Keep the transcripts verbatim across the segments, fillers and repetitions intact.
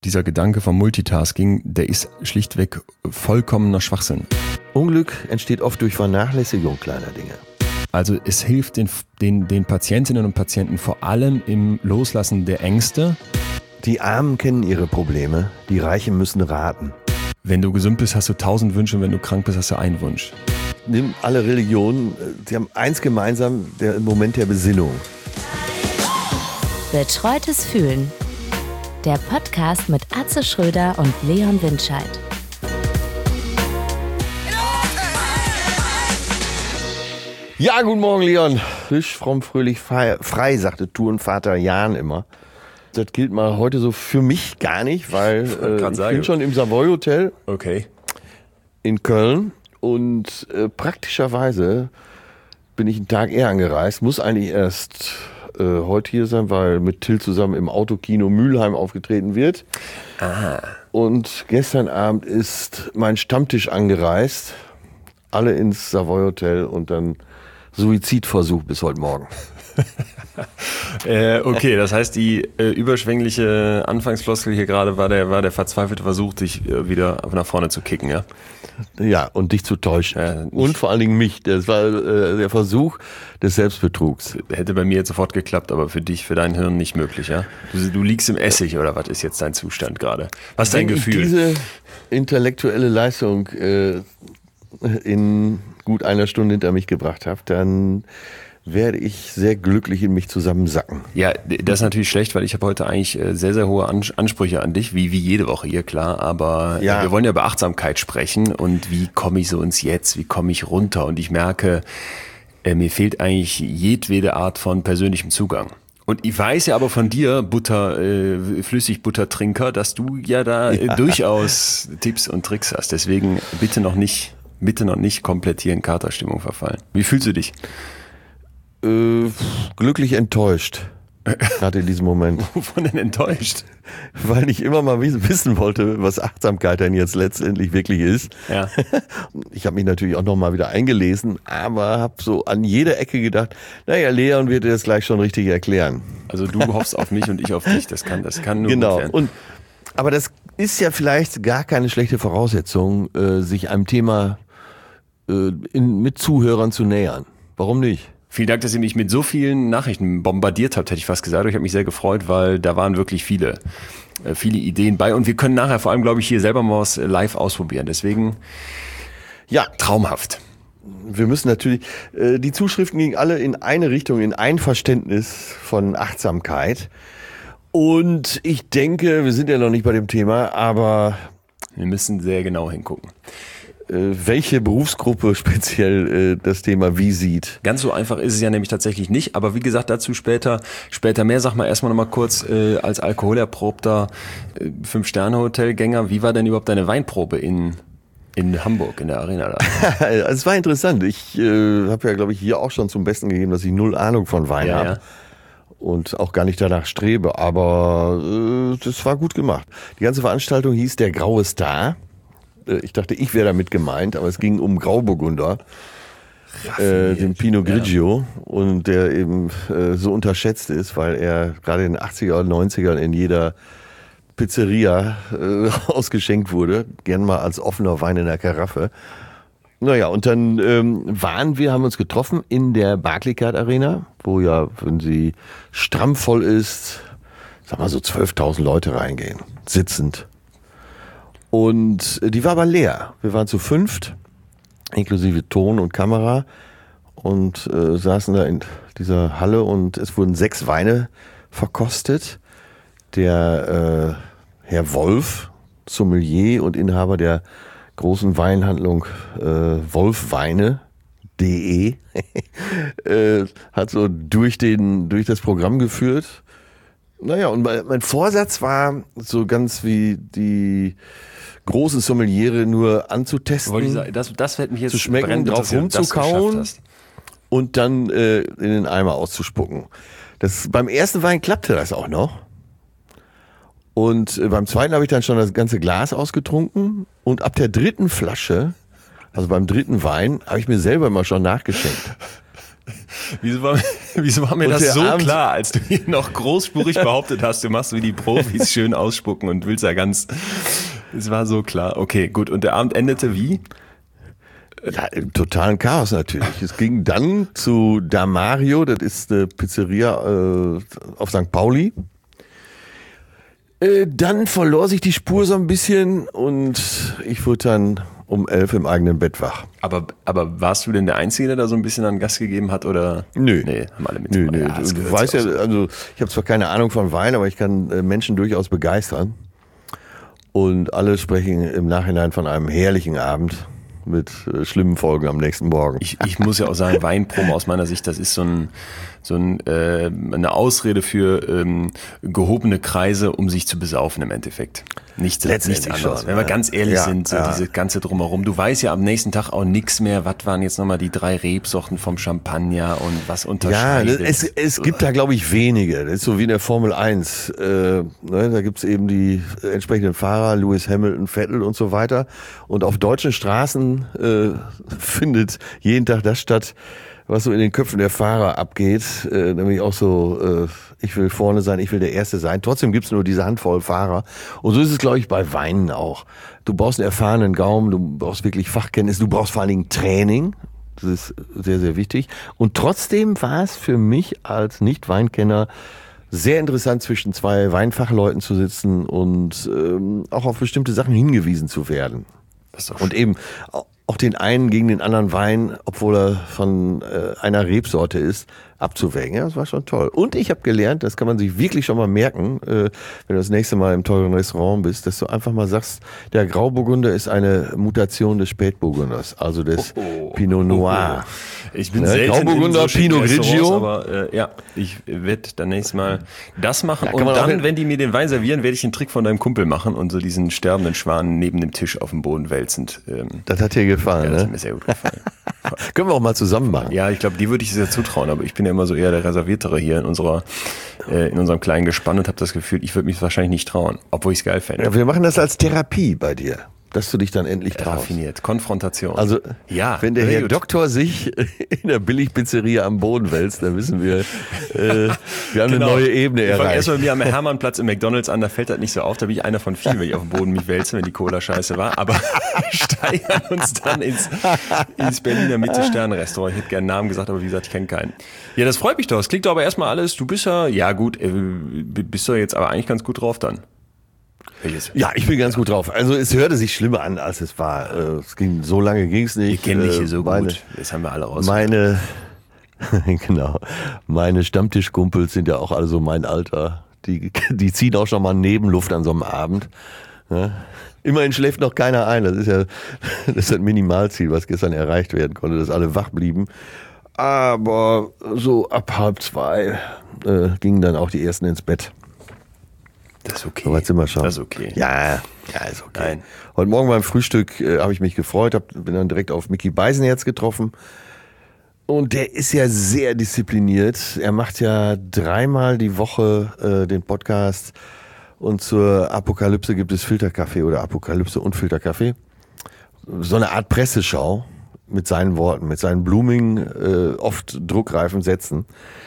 Dieser Gedanke vom Multitasking, der ist schlichtweg vollkommener Schwachsinn. Unglück entsteht oft durch Vernachlässigung kleiner Dinge. Also es hilft den, den, den Patientinnen und Patienten vor allem im Loslassen der Ängste. Die Armen kennen ihre Probleme, die Reichen müssen raten. Wenn du gesund bist, hast du tausend Wünsche und wenn du krank bist, hast du einen Wunsch. Nimm alle Religionen, sie haben eins gemeinsam, der Moment der Besinnung. Betreutes Fühlen. Der Podcast mit Atze Schröder und Leon Windscheid. Ja, guten Morgen, Leon. Frisch, fromm, fröhlich, frei, frei sagte Tourenvater Jan immer. Das gilt mal heute so für mich gar nicht, weil äh, ich bin schon im Savoy Hotel okay. in Köln und äh, praktischerweise bin ich einen Tag eher angereist, muss eigentlich erst äh, heute hier sein, weil mit Till zusammen im Autokino Mülheim aufgetreten wird. Aha. Und gestern Abend ist mein Stammtisch angereist, alle ins Savoy Hotel und dann Suizidversuch bis heute Morgen. äh, okay, das heißt, die äh, überschwängliche Anfangsfloskel hier gerade war der, war der verzweifelte Versuch, dich äh, wieder nach vorne zu kicken, ja? Ja, und dich zu täuschen. Ja, und vor allen Dingen mich. Das war äh, der Versuch des Selbstbetrugs. Hätte bei mir jetzt sofort geklappt, aber für dich, für dein Hirn nicht möglich, ja? Du, du liegst im Essig oder was ist jetzt dein Zustand gerade? Was ist dein Wenn Gefühl? ich diese intellektuelle Leistung äh, in gut einer Stunde hinter mich gebracht habe, dann werde ich sehr glücklich in mich zusammensacken. Ja, das ist natürlich schlecht, weil ich habe heute eigentlich sehr, sehr hohe Ansprüche an dich, wie wie jede Woche hier, klar. Aber ja. Wir wollen ja über Achtsamkeit sprechen und wie komme ich so ins Jetzt, wie komme ich runter? Und ich merke, äh, mir fehlt eigentlich jedwede Art von persönlichem Zugang. Und ich weiß ja aber von dir, Butter, äh, Flüssigbuttertrinker, dass du ja da ja. Äh, durchaus Tipps und Tricks hast. Deswegen bitte noch nicht, bitte noch nicht komplett hier in Katerstimmung verfallen. Wie fühlst du dich? Äh, glücklich enttäuscht. Gerade in diesem Moment. Wovon denn enttäuscht? Weil ich immer mal wissen wollte, was Achtsamkeit denn jetzt letztendlich wirklich ist. Ja. Ich habe mich natürlich auch noch mal wieder eingelesen, aber habe so an jeder Ecke gedacht, naja, Leon wird dir das gleich schon richtig erklären. Also du hoffst auf mich und ich auf dich. Das kann, das kann nur genau. gut werden. Und aber das ist ja vielleicht gar keine schlechte Voraussetzung, äh, sich einem Thema äh, in, mit Zuhörern zu nähern. Warum nicht? Vielen Dank, dass ihr mich mit so vielen Nachrichten bombardiert habt, hätte ich fast gesagt. Ich habe mich sehr gefreut, weil da waren wirklich viele, äh, viele Ideen bei. Und wir können nachher vor allem, glaube ich, hier selber mal was live ausprobieren. Deswegen, ja, traumhaft. Wir müssen natürlich, äh, die Zuschriften gingen alle in eine Richtung, in ein Verständnis von Achtsamkeit. Und ich denke, wir sind ja noch nicht bei dem Thema, aber wir müssen sehr genau hingucken. Welche Berufsgruppe speziell äh, das Thema wie sieht. Ganz so einfach ist es ja nämlich tatsächlich nicht, aber wie gesagt, dazu später später mehr. Sag mal erstmal nochmal kurz, äh, als alkoholerprobter äh, Fünf-Sterne-Hotelgänger, wie war denn überhaupt deine Weinprobe in in Hamburg, in der Arena da? Es war interessant. Ich äh, habe ja, glaube ich, hier auch schon zum Besten gegeben, dass ich null Ahnung von Wein ja, habe. Ja. Und auch gar nicht danach strebe, aber äh, das war gut gemacht. Die ganze Veranstaltung hieß Der Graue Star. Ich dachte, ich wäre damit gemeint, aber es ging um Grauburgunder, äh, den Pinot Grigio, ja. Und der eben äh, so unterschätzt ist, weil er gerade in den achtziger und neunzigern in jeder Pizzeria äh, ausgeschenkt wurde, gern mal als offener Wein in der Karaffe. Naja, und dann ähm, waren wir, haben uns getroffen in der Barclaycard Arena, wo ja, wenn sie stramm voll ist, sag mal so zwölftausend Leute reingehen, sitzend. Und die war aber leer. Wir waren zu fünft, inklusive Ton und Kamera, und äh, saßen da in dieser Halle und es wurden sechs Weine verkostet. Der äh, Herr Wolf, Sommelier und Inhaber der großen Weinhandlung äh, wolfweine punkt de, äh, hat so durch, den, durch das Programm geführt. Naja, und mein, mein Vorsatz war, so ganz wie die große Sommeliere nur anzutesten, Wollte ich sagen, das, das hätte mich jetzt zu schmecken, drauf rumzukauen und dann äh, in den Eimer auszuspucken. Das, beim ersten Wein klappte das auch noch. Und äh, beim zweiten habe ich dann schon das ganze Glas ausgetrunken. Und ab der dritten Flasche, also beim dritten Wein, habe ich mir selber immer schon nachgeschenkt. Wieso war, Wieso war mir Und das der so Abend- klar, als du hier noch großspurig behauptet hast, du machst wie die Profis schön ausspucken und willst ja ganz... Es war so klar. Okay, gut. Und der Abend endete wie? Ja, im totalen Chaos natürlich. Es ging dann zu Damario, das ist eine Pizzeria äh, auf Sankt Pauli. Äh, dann verlor sich die Spur so ein bisschen und ich wurde dann um elf im eigenen Bett wach. Aber, aber warst du denn der Einzige, der da so ein bisschen an Gas gegeben hat? Oder? Nö. Nee, haben alle mit. Nö, nö. Ja, das du gehört weißt sich ja, auch so. also ich habe zwar keine Ahnung von Wein, aber ich kann äh, Menschen durchaus begeistern. Und alle sprechen im Nachhinein von einem herrlichen Abend mit äh, schlimmen Folgen am nächsten Morgen. Ich, ich muss ja auch sagen, Weinpromo aus meiner Sicht, das ist so, ein, so ein, äh, eine Ausrede für ähm, gehobene Kreise, um sich zu besaufen im Endeffekt. Nichts, Letztendlich nichts anderes. schon, Wenn wir ja. ganz ehrlich Ja, sind, so ja. diese ganze Drumherum. Du weißt ja am nächsten Tag auch nichts mehr, was waren jetzt nochmal die drei Rebsorten vom Champagner und was Ja, unterscheidet. es, es gibt da, glaube ich, wenige. Das ist so wie in der Formel eins. Äh, ne, da gibt's eben die entsprechenden Fahrer, Lewis Hamilton, Vettel und so weiter. Und auf deutschen Straßen äh, findet jeden Tag das statt, was so in den Köpfen der Fahrer abgeht. Äh, nämlich auch so, äh, ich will vorne sein, ich will der Erste sein. Trotzdem gibt's nur diese Handvoll Fahrer. Und so ist es, glaube ich, bei Weinen auch. Du brauchst einen erfahrenen Gaumen, du brauchst wirklich Fachkenntnis, du brauchst vor allen Dingen Training. Das ist sehr, sehr wichtig. Und trotzdem war es für mich als Nicht-Weinkenner sehr interessant, zwischen zwei Weinfachleuten zu sitzen und ähm, auch auf bestimmte Sachen hingewiesen zu werden. Das ist doch Und eben auch den einen gegen den anderen Wein, obwohl er von äh, einer Rebsorte ist, abzuwägen. Ja, das war schon toll. Und ich habe gelernt, das kann man sich wirklich schon mal merken, äh, wenn du das nächste Mal im teuren Restaurant bist, dass du einfach mal sagst, der Grauburgunder ist eine Mutation des Spätburgunders, also des Oh, Pinot Noir. Ich bin Ne, selten Grauburgunder, in so schicken Pinot Restaurants, Grigio. aber äh, ja, ich werde dann nächstes Mal das machen Ja, kann und man auch dann, hin- wenn die mir den Wein servieren, werde ich den Trick von deinem Kumpel machen und so diesen sterbenden Schwan neben dem Tisch auf dem Boden wälzend. Ähm, Das hat dir gefallen, ja, das hat ne? mir sehr gut gefallen. Können wir auch mal zusammen machen. Ja, ich glaube, die würde ich sehr zutrauen, aber ich bin ja immer so eher der Reserviertere hier in unserer äh, in unserem kleinen Gespann und habe das Gefühl, ich würde mich wahrscheinlich nicht trauen, obwohl ich es geil fände. Ja, wir machen das als Therapie bei dir, dass du dich dann endlich traust. Raffiniert, Konfrontation. Also, ja, wenn der sehr Herr gut. Doktor sich in der Billigpizzeria am Boden wälzt, dann wissen wir, äh, wir haben eine neue Ebene Ich fange erreicht. erstmal mir am Hermannplatz im McDonalds an, da fällt das nicht so auf, da bin ich einer von vielen, wenn ich auf dem Boden mich wälze, wenn die Cola scheiße war, aber steigern uns dann ins, ins Berliner Mitte-Sterne-Restaurant. Ich hätte gerne einen Namen gesagt, aber wie gesagt, ich kenne keinen. Ja, das freut mich doch. Es klingt doch aber erstmal alles, du bist ja, ja gut, äh, bist du jetzt aber eigentlich ganz gut drauf dann. Welches? Ja, ich bin ganz gut drauf. Also es hörte sich schlimmer an, als es war. Äh, Es ging so lange ging es nicht. Ich kenne dich hier so meine, gut. Das haben wir alle raus. Meine, genau, meine Stammtischkumpels sind ja auch alle so mein Alter. Die, die ziehen auch schon mal Nebenluft an so einem Abend. Ja. Immerhin schläft noch keiner ein. Das ist ja das, ist das Minimalziel, was gestern erreicht werden konnte, dass alle wach blieben. Aber so ab halb zwei äh, gingen dann auch die ersten ins Bett. Das ist okay. So weit sind wir schon. Das ist okay. Ja, ja, ist okay. Nein. Heute Morgen beim Frühstück äh, habe ich mich gefreut, hab, bin dann direkt auf Micky Beisenherz getroffen. Und der ist ja sehr diszipliniert. Er macht ja dreimal die Woche äh, den Podcast. Und zur Apokalypse gibt es Filterkaffee oder Apokalypse und Filterkaffee. So eine Art Presseschau mit seinen Worten, mit seinen blumigen, äh, oft druckreifen Sätzen.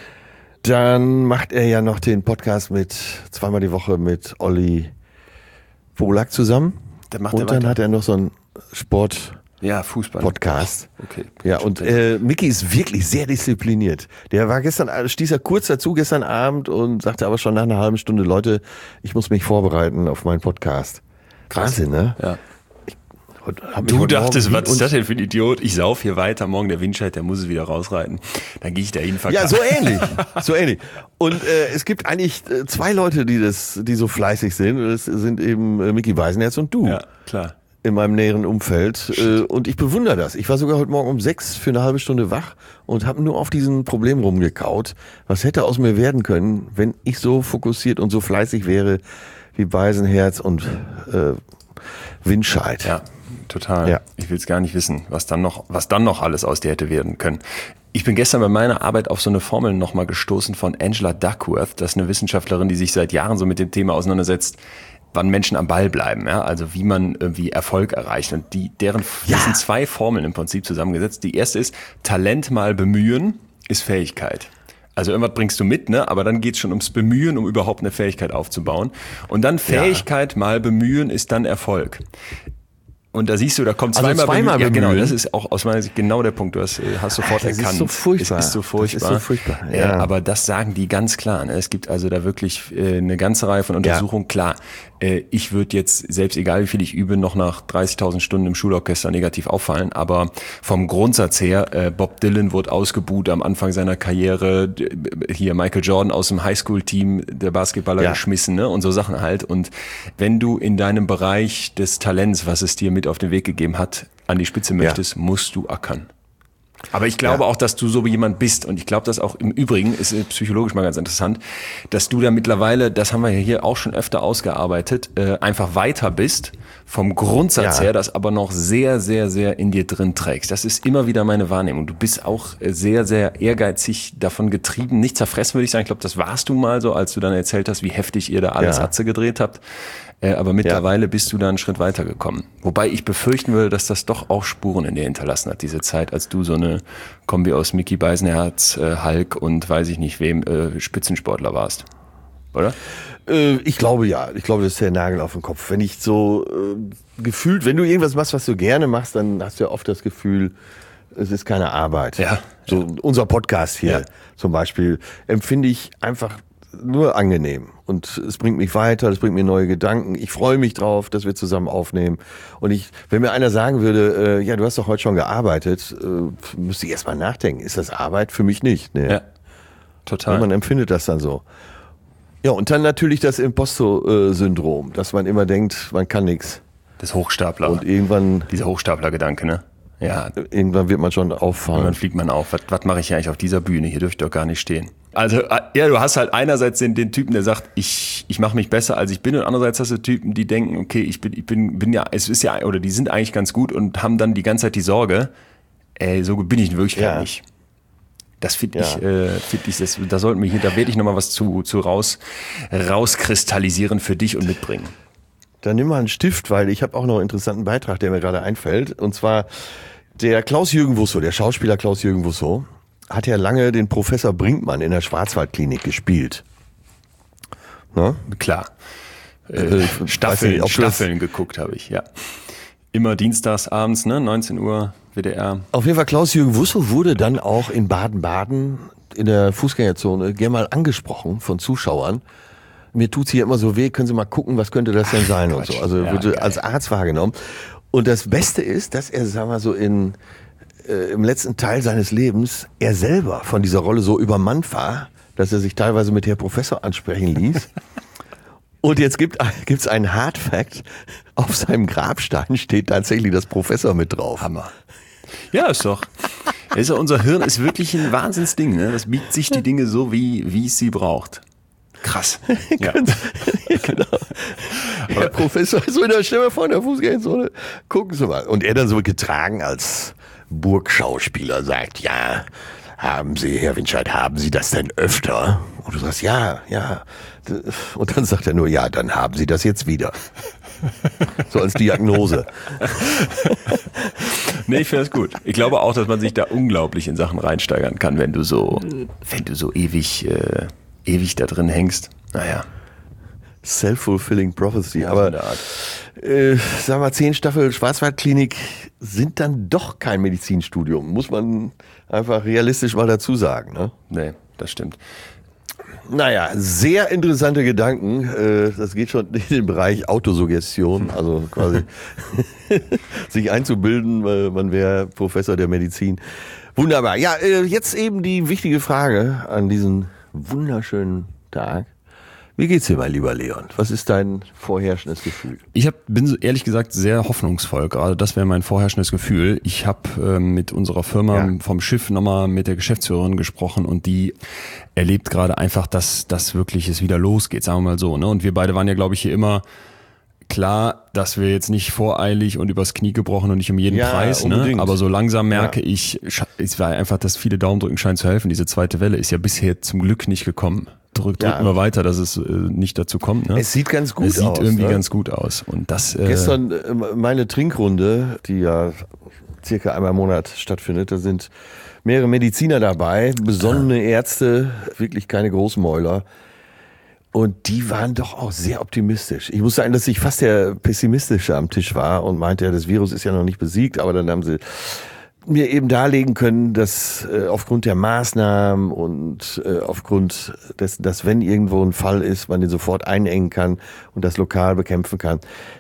Dann macht er ja noch den Podcast mit zweimal die Woche mit Olli Polak zusammen. Der macht und er dann weiter. hat er noch so einen Sport Ja, Fußball. Podcast. Okay. Ja, und äh, Micky ist wirklich sehr diszipliniert. Der war gestern, stieß er kurz dazu gestern Abend und sagte aber schon nach einer halben Stunde, Leute, ich muss mich vorbereiten auf meinen Podcast. Wahnsinn, ne? Ja. Und hab mich Du heute dachtest, Morgen was ist das denn für ein Idiot? Ich sauf hier weiter, morgen der Windscheid, der muss es wieder rausreiten. Dann gehe ich da hin, Ja, so ähnlich, so ähnlich. Und äh, es gibt eigentlich äh, zwei Leute, die das, die so fleißig sind. Das sind eben äh, Micky Beisenherz und du. Ja, klar. In meinem näheren Umfeld. Äh, und ich bewundere das. Ich war sogar heute Morgen um sechs für eine halbe Stunde wach und habe nur auf diesen Problem rumgekaut. Was hätte aus mir werden können, wenn ich so fokussiert und so fleißig wäre wie Beisenherz und äh, Windscheid. Ja, total. Ja. Ich will es gar nicht wissen, was dann noch, was dann noch alles aus dir hätte werden können. Ich bin gestern bei meiner Arbeit auf so eine Formel nochmal gestoßen von Angela Duckworth. Das ist eine Wissenschaftlerin, die sich seit Jahren so mit dem Thema auseinandersetzt, wann Menschen am Ball bleiben, ja, also wie man irgendwie Erfolg erreicht. Und die, deren, Ja. das sind zwei Formeln im Prinzip zusammengesetzt. Die erste ist, Talent mal bemühen ist Fähigkeit. Also irgendwas bringst du mit, ne? Aber dann geht's schon ums Bemühen, um überhaupt eine Fähigkeit aufzubauen. Und dann Fähigkeit ja. mal bemühen ist dann Erfolg. Und da siehst du, da kommt zweimal, also zweimal bemühen. bemühen. Ja, genau, das ist auch aus meiner Sicht genau der Punkt. Du hast, hast sofort das erkannt. Das ist so furchtbar. Es ist so furchtbar. Das ist so furchtbar. Ja. Ja, aber das sagen die ganz klar. Ne? Es gibt also da wirklich äh, eine ganze Reihe von Untersuchungen. Ja. Klar, äh, ich würde jetzt, selbst egal wie viel ich übe, noch nach dreißigtausend Stunden im Schulorchester negativ auffallen. Aber vom Grundsatz her, äh, Bob Dylan wurde ausgebuht am Anfang seiner Karriere. Hier Michael Jordan aus dem Highschool-Team, der Basketballer, ja. geschmissen, ne? Und so Sachen halt. Und wenn du in deinem Bereich des Talents, was es dir mit auf den Weg gegeben hat, an die Spitze möchtest, ja. musst du ackern. Aber ich glaube ja. auch, dass du so wie jemand bist. Und ich glaube, dass auch im Übrigen, ist psychologisch mal ganz interessant, dass du da mittlerweile, das haben wir ja hier auch schon öfter ausgearbeitet, äh, einfach weiter bist, vom Grundsatz ja. her, das aber noch sehr, sehr, sehr in dir drin trägst. Das ist immer wieder meine Wahrnehmung. Du bist auch sehr, sehr ehrgeizig davon getrieben. Nicht zerfressen, würde ich sagen. Ich glaube, das warst du mal so, als du dann erzählt hast, wie heftig ihr da alles ja. Atze gedreht habt. Aber mittlerweile ja. bist du da einen Schritt weiter gekommen. Wobei ich befürchten würde, dass das doch auch Spuren in dir hinterlassen hat, diese Zeit, als du so eine Kombi aus Mickey Beisenherz, äh, Hulk und weiß ich nicht wem, äh, Spitzensportler warst. Oder? Äh, ich glaube ja. Ich glaube, das ist der Nagel auf den Kopf. Wenn ich so äh, gefühlt, wenn du irgendwas machst, was du gerne machst, dann hast du ja oft das Gefühl, es ist keine Arbeit. Ja. So ja. unser Podcast hier ja. zum Beispiel empfinde ich einfach nur angenehm und es bringt mich weiter, es bringt mir neue Gedanken. Ich freue mich drauf, dass wir zusammen aufnehmen. Und ich, wenn mir einer sagen würde, äh, ja, du hast doch heute schon gearbeitet, äh, müsste ich erst mal nachdenken. Ist das Arbeit? Für mich nicht. Nee. Ja, total. Ja, man empfindet das dann so. Ja, und dann natürlich das Imposter-Syndrom, dass man immer denkt, man kann nichts. Das Hochstapler. Und irgendwann... Dieser Hochstapler-Gedanke, ne? Ja. Irgendwann wird man schon auffallen. Und dann fliegt man auf. Was, was mache ich hier eigentlich auf dieser Bühne? Hier dürfte ich doch gar nicht stehen. Also, ja, du hast halt einerseits den, den Typen, der sagt, ich, ich mache mich besser, als ich bin. Und andererseits hast du Typen, die denken, okay, ich bin, ich bin, bin ja, es ist ja, oder die sind eigentlich ganz gut und haben dann die ganze Zeit die Sorge, ey, so gut bin ich in Wirklichkeit ja. nicht. Das finde ja. ich, äh, finde ich, das, da sollten wir hier, da werde ich nochmal was zu, zu raus, rauskristallisieren für dich und mitbringen. Dann nimm mal einen Stift, weil ich habe auch noch einen interessanten Beitrag, der mir gerade einfällt. Und zwar der Klaus-Jürgen Wusso, der Schauspieler Klaus-Jürgen Wusso, hat ja lange den Professor Brinkmann in der Schwarzwaldklinik gespielt. Ne? Klar. Äh, äh, Staffeln, nicht, Staffeln geguckt habe ich, ja. Immer dienstags abends, ne, neunzehn Uhr, W D R. Auf jeden Fall, Klaus-Jürgen Wusso wurde dann auch in Baden-Baden in der Fußgängerzone gerne mal angesprochen von Zuschauern. Mir tut's hier immer so weh, können Sie mal gucken, was könnte das denn sein? Ach, und so. Also ja, wurde geil. als Arzt wahrgenommen. Und das Beste ist, dass er, sagen wir so, in, äh, im letzten Teil seines Lebens, er selber von dieser Rolle so übermannt war, dass er sich teilweise mit Herr Professor ansprechen ließ. Und jetzt gibt gibt's einen Hard Fact, auf seinem Grabstein steht tatsächlich das Professor mit drauf. Hammer. Ja, ist doch. Ist ja, unser Hirn ist wirklich ein Wahnsinnsding, ne? Das biegt sich die Dinge so, wie, wie es sie braucht. Krass. Ja. Ja, genau. Herr Professor, so in der Stimme von der Fußgängerzone, gucken Sie mal. Und er dann so getragen als Burgschauspieler sagt, ja, haben Sie, Herr Winscheid, haben Sie das denn öfter? Und du sagst, ja, ja. Und dann sagt er nur, ja, dann haben Sie das jetzt wieder. So als Diagnose. Nee, ich finde das gut. Ich glaube auch, dass man sich da unglaublich in Sachen reinsteigern kann, wenn du so, wenn du so ewig... Äh ewig da drin hängst. Naja. Self-fulfilling prophecy. Ja, aber, so Art. äh, sag mal, zehn Staffel Schwarzwaldklinik sind dann doch kein Medizinstudium. Muss man einfach realistisch mal dazu sagen, ne? Nee, das stimmt. Naja, sehr interessante Gedanken. Äh, das geht schon in den Bereich Autosuggestion, also quasi sich einzubilden, weil man wäre Professor der Medizin. Wunderbar. Ja, äh, jetzt eben die wichtige Frage an diesen wunderschönen Tag. Wie geht's dir, mein lieber Leon? Was ist dein vorherrschendes Gefühl? Ich hab, bin so ehrlich gesagt sehr hoffnungsvoll. Gerade das wäre mein vorherrschendes Gefühl. Ich habe äh, mit unserer Firma ja. vom Schiff nochmal mit der Geschäftsführerin gesprochen und die erlebt gerade einfach, dass das wirklich es wieder losgeht, sagen wir mal so. Ne? Und wir beide waren ja, glaube ich, hier immer klar, dass wir jetzt nicht voreilig und übers Knie gebrochen und nicht um jeden ja, Preis, ne? Aber so langsam merke ja. ich, es war einfach, dass viele Daumendrücken scheinen zu helfen. Diese zweite Welle ist ja bisher zum Glück nicht gekommen. Drück, drücken ja. wir weiter, dass es äh, nicht dazu kommt. Ne? Es sieht ganz gut aus. Es sieht aus, irgendwie ne? ganz gut aus. Und das, äh, Gestern äh, meine Trinkrunde, die ja circa einmal im Monat stattfindet. Da sind mehrere Mediziner dabei, besonnene Ärzte, wirklich keine Großmäuler. Und die waren doch auch sehr optimistisch. Ich muss sagen, dass ich fast der Pessimistische am Tisch war und meinte, ja, das Virus ist ja noch nicht besiegt, aber dann haben sie mir eben darlegen können, dass äh, aufgrund der Maßnahmen und äh, aufgrund dessen, dass wenn irgendwo ein Fall ist, man den sofort einengen kann und das lokal bekämpfen kann,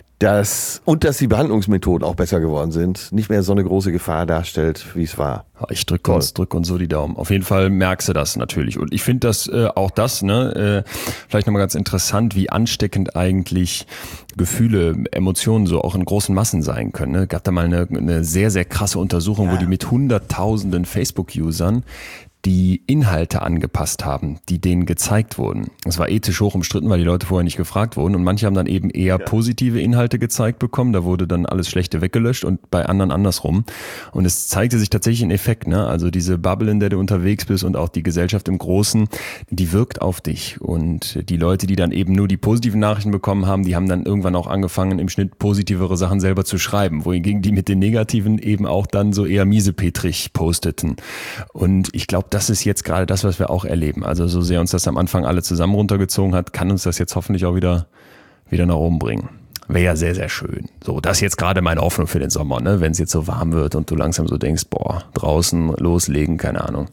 dass, und dass die Behandlungsmethoden auch besser geworden sind, nicht mehr so eine große Gefahr darstellt, wie es war. Ich drücke uns, drück uns so die Daumen. Auf jeden Fall merkst du das natürlich. Und ich finde das äh, auch das, ne, äh, vielleicht nochmal ganz interessant, wie ansteckend eigentlich Gefühle, Emotionen so auch in großen Massen sein können. Ne? Gab da mal eine, eine sehr, sehr krasse Untersuchung, ja. wo die mit hunderttausenden Facebook-Usern die Inhalte angepasst haben, die denen gezeigt wurden. Es war ethisch hoch umstritten, weil die Leute vorher nicht gefragt wurden und manche haben dann eben eher ja. positive Inhalte gezeigt bekommen, da wurde dann alles Schlechte weggelöscht und bei anderen andersrum. Und es zeigte sich tatsächlich ein Effekt, ne? Also diese Bubble, in der du unterwegs bist und auch die Gesellschaft im Großen, die wirkt auf dich. Und die Leute, die dann eben nur die positiven Nachrichten bekommen haben, die haben dann irgendwann auch angefangen, im Schnitt positivere Sachen selber zu schreiben, wohingegen die mit den negativen eben auch dann so eher miesepetrig posteten. Und ich glaube, das ist jetzt gerade das, was wir auch erleben. Also so sehr uns das am Anfang alle zusammen runtergezogen hat, kann uns das jetzt hoffentlich auch wieder, wieder nach oben bringen. Wäre ja sehr, sehr schön. So, das ist jetzt gerade meine Hoffnung für den Sommer, ne? Wenn es jetzt so warm wird und du langsam so denkst, boah, draußen loslegen, keine Ahnung.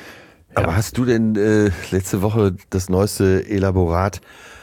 Ja. Aber hast du denn äh, letzte Woche das neueste Elaborat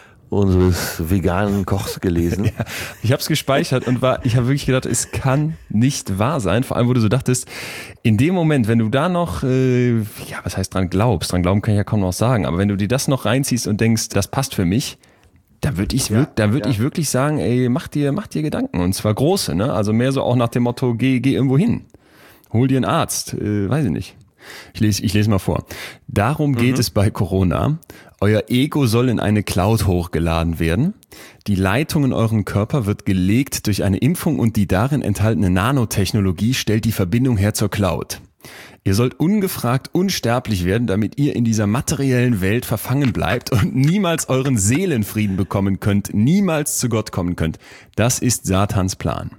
unseres veganen Kochs gelesen? Ja, ich habe es gespeichert und war, ich habe wirklich gedacht, es kann nicht wahr sein. Vor allem, wo du so dachtest, in dem Moment, wenn du da noch, äh, ja, was heißt dran glaubst, dran glauben kann ich ja kaum noch sagen, aber wenn du dir das noch reinziehst und denkst, das passt für mich, da würde ich, ja, da würd ja. ich wirklich sagen, ey, mach dir, mach dir Gedanken und zwar große, ne? Also mehr so auch nach dem Motto, geh, geh irgendwo hin, hol dir einen Arzt, äh, weiß ich nicht. Ich lese, ich lese mal vor. Darum geht mhm. es bei Corona. Euer Ego soll in eine Cloud hochgeladen werden. Die Leitung in euren Körper wird gelegt durch eine Impfung und die darin enthaltene Nanotechnologie stellt die Verbindung her zur Cloud. Ihr sollt ungefragt unsterblich werden, damit ihr in dieser materiellen Welt verfangen bleibt und niemals euren Seelenfrieden bekommen könnt, niemals zu Gott kommen könnt. Das ist Satans Plan.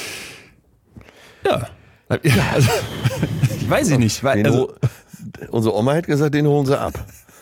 Ja. Also, ich weiß ich nicht. Weil, also, unsere Oma hätte gesagt, den holen sie ab.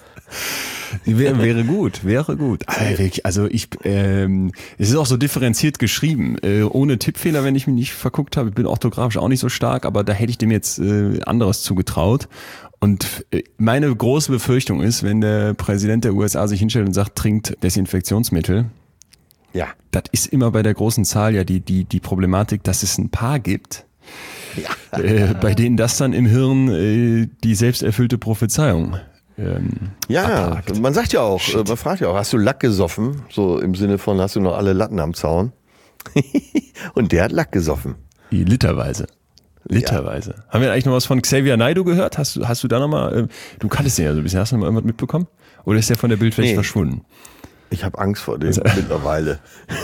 Wäre, wäre gut, wäre gut. Also ich, ähm, es ist auch so differenziert geschrieben, äh, ohne Tippfehler, wenn ich mich nicht verguckt habe. Ich bin orthografisch auch nicht so stark, aber da hätte ich dem jetzt äh, anderes zugetraut. Und äh, meine große Befürchtung ist, wenn der Präsident der U S A sich hinstellt und sagt, trinkt Desinfektionsmittel. Ja. Das ist immer bei der großen Zahl ja die, die, die Problematik, dass es ein paar gibt, ja. äh, bei denen das dann im Hirn äh, die selbsterfüllte Prophezeiung ähm, ja, abhakt. Man sagt ja auch, Shit. man fragt ja auch, hast du Lack gesoffen? So im Sinne von, hast du noch alle Latten am Zaun? Und der hat Lack gesoffen. Literweise. Literweise. Ja. Haben wir eigentlich noch was von Xavier Naidoo gehört? Hast du, hast du da nochmal, äh, du kanntest den ja so ein bisschen, hast du noch mal irgendwas mitbekommen? Oder ist der von der Bildfläche nee. verschwunden? Ich habe Angst vor dem also, mittlerweile.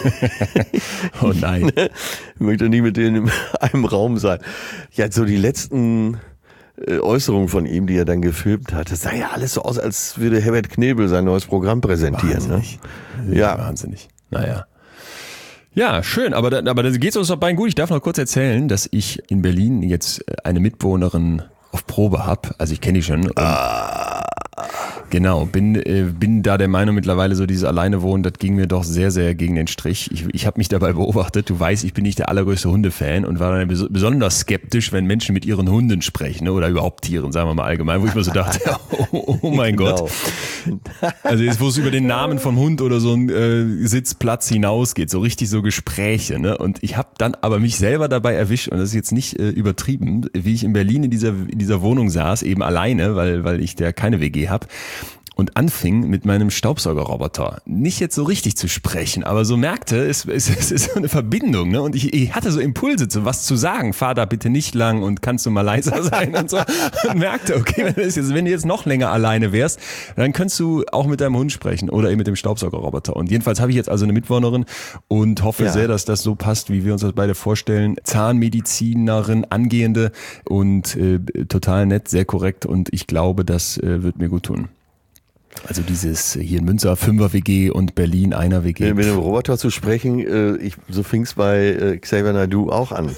Oh nein. Ich möchte nie mit denen in einem Raum sein. Ja, so die letzten äh, Äußerungen von ihm, die er dann gefilmt hat, das sah ja alles so aus, als würde Herbert Knebel sein neues Programm präsentieren. Wahnsinnig. Ne? Ja. Wahnsinnig. Naja. Ja, schön, aber da, aber da geht's uns doch beiden gut. Ich darf noch kurz erzählen, dass ich in Berlin jetzt eine Mitbewohnerin auf Probe habe. Also ich kenne die schon. Und ah. Genau, bin äh, bin da der Meinung mittlerweile, so dieses alleine wohnen, das ging mir doch sehr, sehr gegen den Strich. Ich, ich habe mich dabei beobachtet, du weißt, ich bin nicht der allergrößte Hundefan und war dann bes- besonders skeptisch, wenn Menschen mit ihren Hunden sprechen, ne, oder überhaupt Tieren, sagen wir mal allgemein, wo ich mir so dachte, oh, oh mein genau. Gott. Also jetzt, wo es über den Namen vom Hund oder so ein äh, Sitzplatz hinausgeht, so richtig so Gespräche. Ne? Und ich habe dann aber mich selber dabei erwischt, und das ist jetzt nicht äh, übertrieben, wie ich in Berlin in dieser, in dieser Wohnung saß, eben alleine, weil, weil ich da keine W G habe. Und anfing mit meinem Staubsaugerroboter nicht jetzt so richtig zu sprechen, aber so merkte, es, es, es ist so eine Verbindung, ne? Und ich, ich hatte so Impulse, so was zu sagen. Fahr da bitte nicht lang und kannst du mal leiser sein und so. Und merkte, okay, wenn du jetzt, wenn du jetzt noch länger alleine wärst, dann könntest du auch mit deinem Hund sprechen oder eben mit dem Staubsaugerroboter. Und jedenfalls habe ich jetzt also eine Mitwohnerin und hoffe ja. sehr, dass das so passt, wie wir uns das beide vorstellen. Zahnmedizinerin, angehende und äh, total nett, sehr korrekt, und ich glaube, das äh, wird mir gut tun. Also dieses hier in Münster Fünfer-W G und Berlin Einer-W G. Mit dem Roboter zu sprechen, äh, ich, so fing es bei äh, Xavier Naidoo auch an.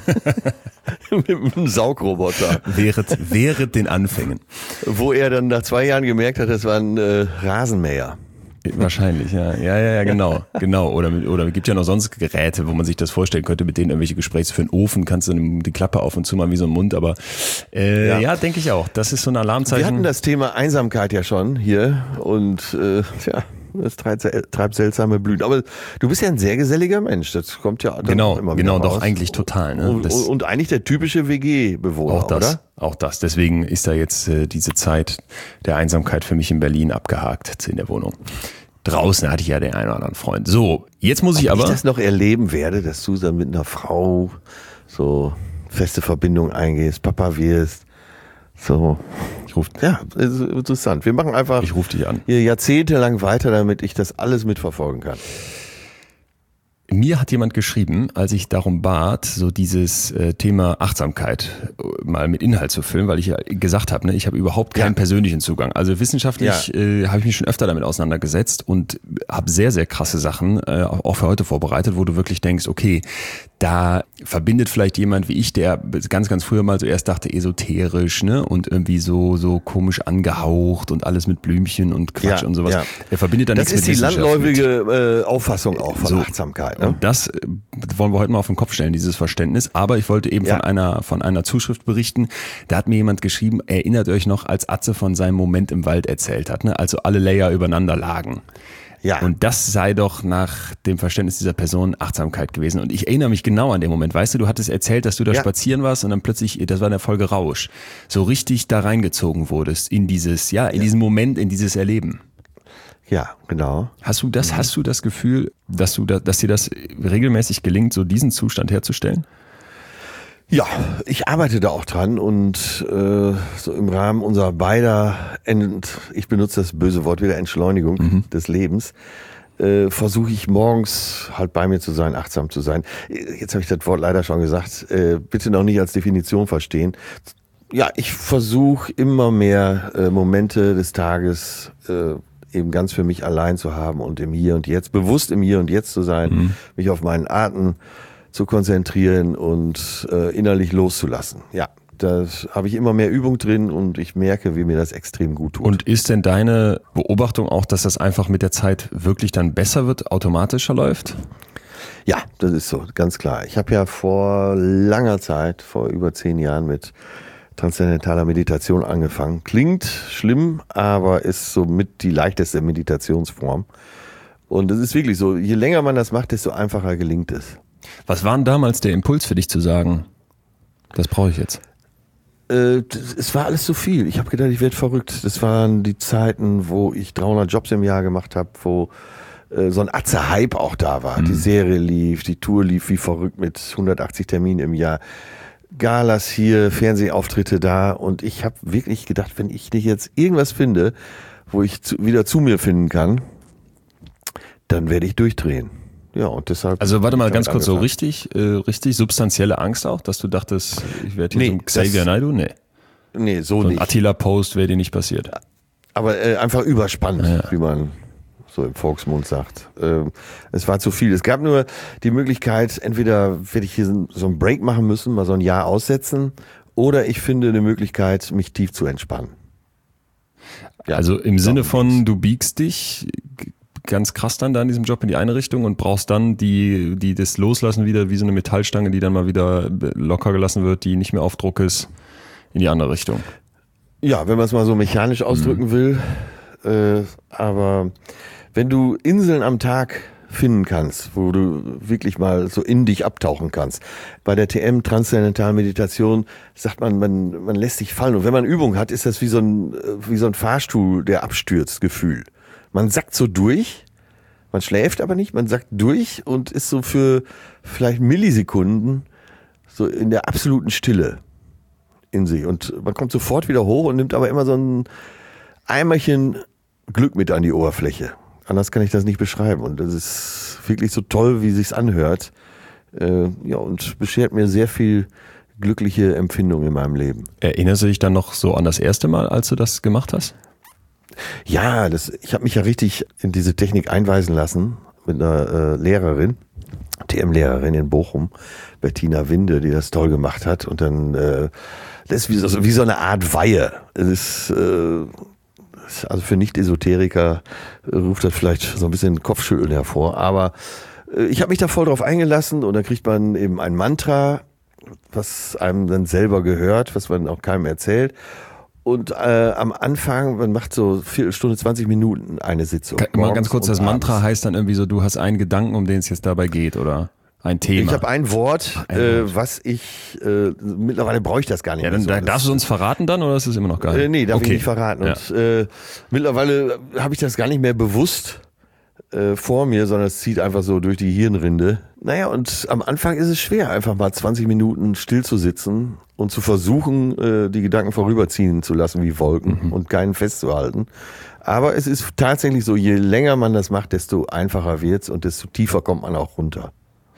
Mit einem Saugroboter. Während, während den Anfängen. Wo er dann nach zwei Jahren gemerkt hat, das war ein äh, Rasenmäher. Wahrscheinlich, ja. Ja, ja, ja, genau. genau. Oder, oder es gibt ja noch sonst Geräte, wo man sich das vorstellen könnte, mit denen irgendwelche Gespräche für einen Ofen kannst du die Klappe auf und zu machen wie so ein Mund. Aber äh, ja, ja denke ich auch. Das ist so ein Alarmzeichen. Wir hatten das Thema Einsamkeit ja schon hier und äh, ja, das treibt, treibt seltsame Blüten. Aber du bist ja ein sehr geselliger Mensch. Das kommt ja dann genau, auch immer wieder Genau, raus. doch eigentlich total. Ne? Und, und, und eigentlich der typische W G-Bewohner, auch das, oder? Auch das. Deswegen ist da jetzt äh, diese Zeit der Einsamkeit für mich in Berlin abgehakt in der Wohnung. Draußen hatte ich ja den einen oder anderen Freund. So, jetzt muss ich Ob aber... ich das noch erleben werde, dass du dann mit einer Frau so feste Verbindung eingehst, Papa wirst. So. Ich ruf, ja, ist interessant. Wir machen einfach ich ruf dich an. hier jahrzehntelang weiter, damit ich das alles mitverfolgen kann. Mir hat jemand geschrieben, als ich darum bat, so dieses äh, Thema Achtsamkeit äh, mal mit Inhalt zu füllen, weil ich ja gesagt habe, ne, ich habe überhaupt keinen ja. persönlichen Zugang. Also wissenschaftlich ja. äh, habe ich mich schon öfter damit auseinandergesetzt und habe sehr, sehr krasse Sachen äh, auch für heute vorbereitet, wo du wirklich denkst, okay, da verbindet vielleicht jemand wie ich, der ganz, ganz früher mal so erst dachte, esoterisch, ne, und irgendwie so so komisch angehaucht und alles mit Blümchen und Quatsch ja, und sowas. Ja. Der verbindet dann das nichts mit Wissenschaft. Das ist die landläufige äh, Auffassung auch von so. Achtsamkeit. Ne? Und das äh, wollen wir heute mal auf den Kopf stellen, dieses Verständnis. Aber ich wollte eben ja. von einer von einer Zuschrift berichten. Da hat mir jemand geschrieben, erinnert euch noch, als Atze von seinem Moment im Wald erzählt hat, ne? Also alle Layer übereinander lagen. Ja. Und das sei doch nach dem Verständnis dieser Person Achtsamkeit gewesen. Und ich erinnere mich genau an den Moment. Weißt du, du hattest erzählt, dass du da ja. spazieren warst und dann plötzlich, das war in der Folge Rausch, so richtig da reingezogen wurdest in dieses, ja, in ja. diesen Moment, in dieses Erleben. Ja, genau. Hast du das, mhm. hast du das Gefühl, dass du da, dass dir das regelmäßig gelingt, so diesen Zustand herzustellen? Ja, ich arbeite da auch dran und äh, so im Rahmen unserer beider, Ent, ich benutze das böse Wort wieder, Entschleunigung mhm. des Lebens, äh, versuche ich morgens halt bei mir zu sein, achtsam zu sein. Jetzt habe ich das Wort leider schon gesagt, äh, bitte noch nicht als Definition verstehen. Ja, ich versuche immer mehr äh, Momente des Tages äh, eben ganz für mich allein zu haben und im Hier und Jetzt, bewusst im Hier und Jetzt zu sein, mhm. mich auf meinen Atem zu konzentrieren und äh, innerlich loszulassen. Ja, da habe ich immer mehr Übung drin und ich merke, wie mir das extrem gut tut. Und ist denn deine Beobachtung auch, dass das einfach mit der Zeit wirklich dann besser wird, automatischer läuft? Ja, das ist so, ganz klar. Ich habe ja vor langer Zeit, vor über zehn Jahren mit transzendentaler Meditation angefangen. Klingt schlimm, aber ist somit die leichteste Meditationsform. Und es ist wirklich so, je länger man das macht, desto einfacher gelingt es. Was war denn damals der Impuls für dich zu sagen, das brauche ich jetzt? Äh, es war alles zu viel. Ich habe gedacht, ich werde verrückt. Das waren die Zeiten, wo ich dreihundert Jobs im Jahr gemacht habe, wo äh, so ein Atze-Hype auch da war. Mhm. Die Serie lief, die Tour lief wie verrückt mit hundertachtzig Terminen im Jahr. Galas hier, Fernsehauftritte da. Und ich habe wirklich gedacht, wenn ich nicht jetzt irgendwas finde, wo ich zu, wieder zu mir finden kann, dann werde ich durchdrehen. Ja, und deshalb. Also warte mal ganz kurz, angefangen. so richtig, äh, richtig substanzielle Angst auch, dass du dachtest, ich werde hier nee, so ein Xavier Naidoo? Nee. Nee, so, so ein nicht. Attila-Post wäre dir nicht passiert. Aber äh, einfach überspannt, ja. wie man so im Volksmund sagt. Äh, es war zu viel. Es gab nur die Möglichkeit, entweder werde ich hier so einen Break machen müssen, mal so ein Jahr aussetzen, oder ich finde eine Möglichkeit, mich tief zu entspannen. Ja, also im Sinne von, du biegst dich ganz krass dann da in diesem Job in die eine Richtung und brauchst dann die, die das Loslassen wieder, wie so eine Metallstange, die dann mal wieder locker gelassen wird, die nicht mehr auf Druck ist, in die andere Richtung. Ja, wenn man es mal so mechanisch ausdrücken mhm. will. Äh, aber wenn du Inseln am Tag finden kannst, wo du wirklich mal so in dich abtauchen kannst. Bei der T M, Transzendentale Meditation, sagt man, man, man lässt sich fallen. Und wenn man Übung hat, ist das wie so ein, wie so ein Fahrstuhl, der abstürzt, Gefühl. Man sackt so durch, man schläft aber nicht, man sackt durch und ist so für vielleicht Millisekunden so in der absoluten Stille in sich. Und man kommt sofort wieder hoch und nimmt aber immer so ein Eimerchen Glück mit an die Oberfläche. Anders kann ich das nicht beschreiben. Und das ist wirklich so toll, wie sich's anhört. Äh, ja, und beschert mir sehr viel glückliche Empfindungen in meinem Leben. Erinnerst du dich dann noch so an das erste Mal, als du das gemacht hast? Ja, das, ich habe mich ja richtig in diese Technik einweisen lassen mit einer äh, Lehrerin, T M-Lehrerin in Bochum, Bettina Winde, die das toll gemacht hat. Und dann, äh, das ist wie so, wie so eine Art Weihe. Es ist, äh, also für Nicht-Esoteriker äh, ruft das vielleicht so ein bisschen Kopfschütteln hervor. Aber äh, ich habe mich da voll drauf eingelassen und dann kriegt man eben ein Mantra, was einem dann selber gehört, was man auch keinem erzählt. Und äh, am Anfang, man macht so Viertelstunde, zwanzig Minuten eine Sitzung. Mal ganz kurz, das Mantra heißt dann irgendwie so, du hast einen Gedanken, um den es jetzt dabei geht, oder ein Thema? Ich habe ein Wort, ein äh, Wort. was ich, äh, mittlerweile brauche ich das gar nicht Ja, mehr dann so. da, darfst du uns verraten dann, oder ist es immer noch geil? Äh, nee, darf okay. ich nicht verraten. Ja. Und äh, mittlerweile habe ich das gar nicht mehr bewusst äh, vor mir, sondern es zieht einfach so durch die Hirnrinde. Naja, und am Anfang ist es schwer, einfach mal zwanzig Minuten still zu sitzen und zu versuchen, äh, die Gedanken vorüberziehen zu lassen wie Wolken mhm. und keinen festzuhalten. Aber es ist tatsächlich so, je länger man das macht, desto einfacher wird's und desto tiefer kommt man auch runter.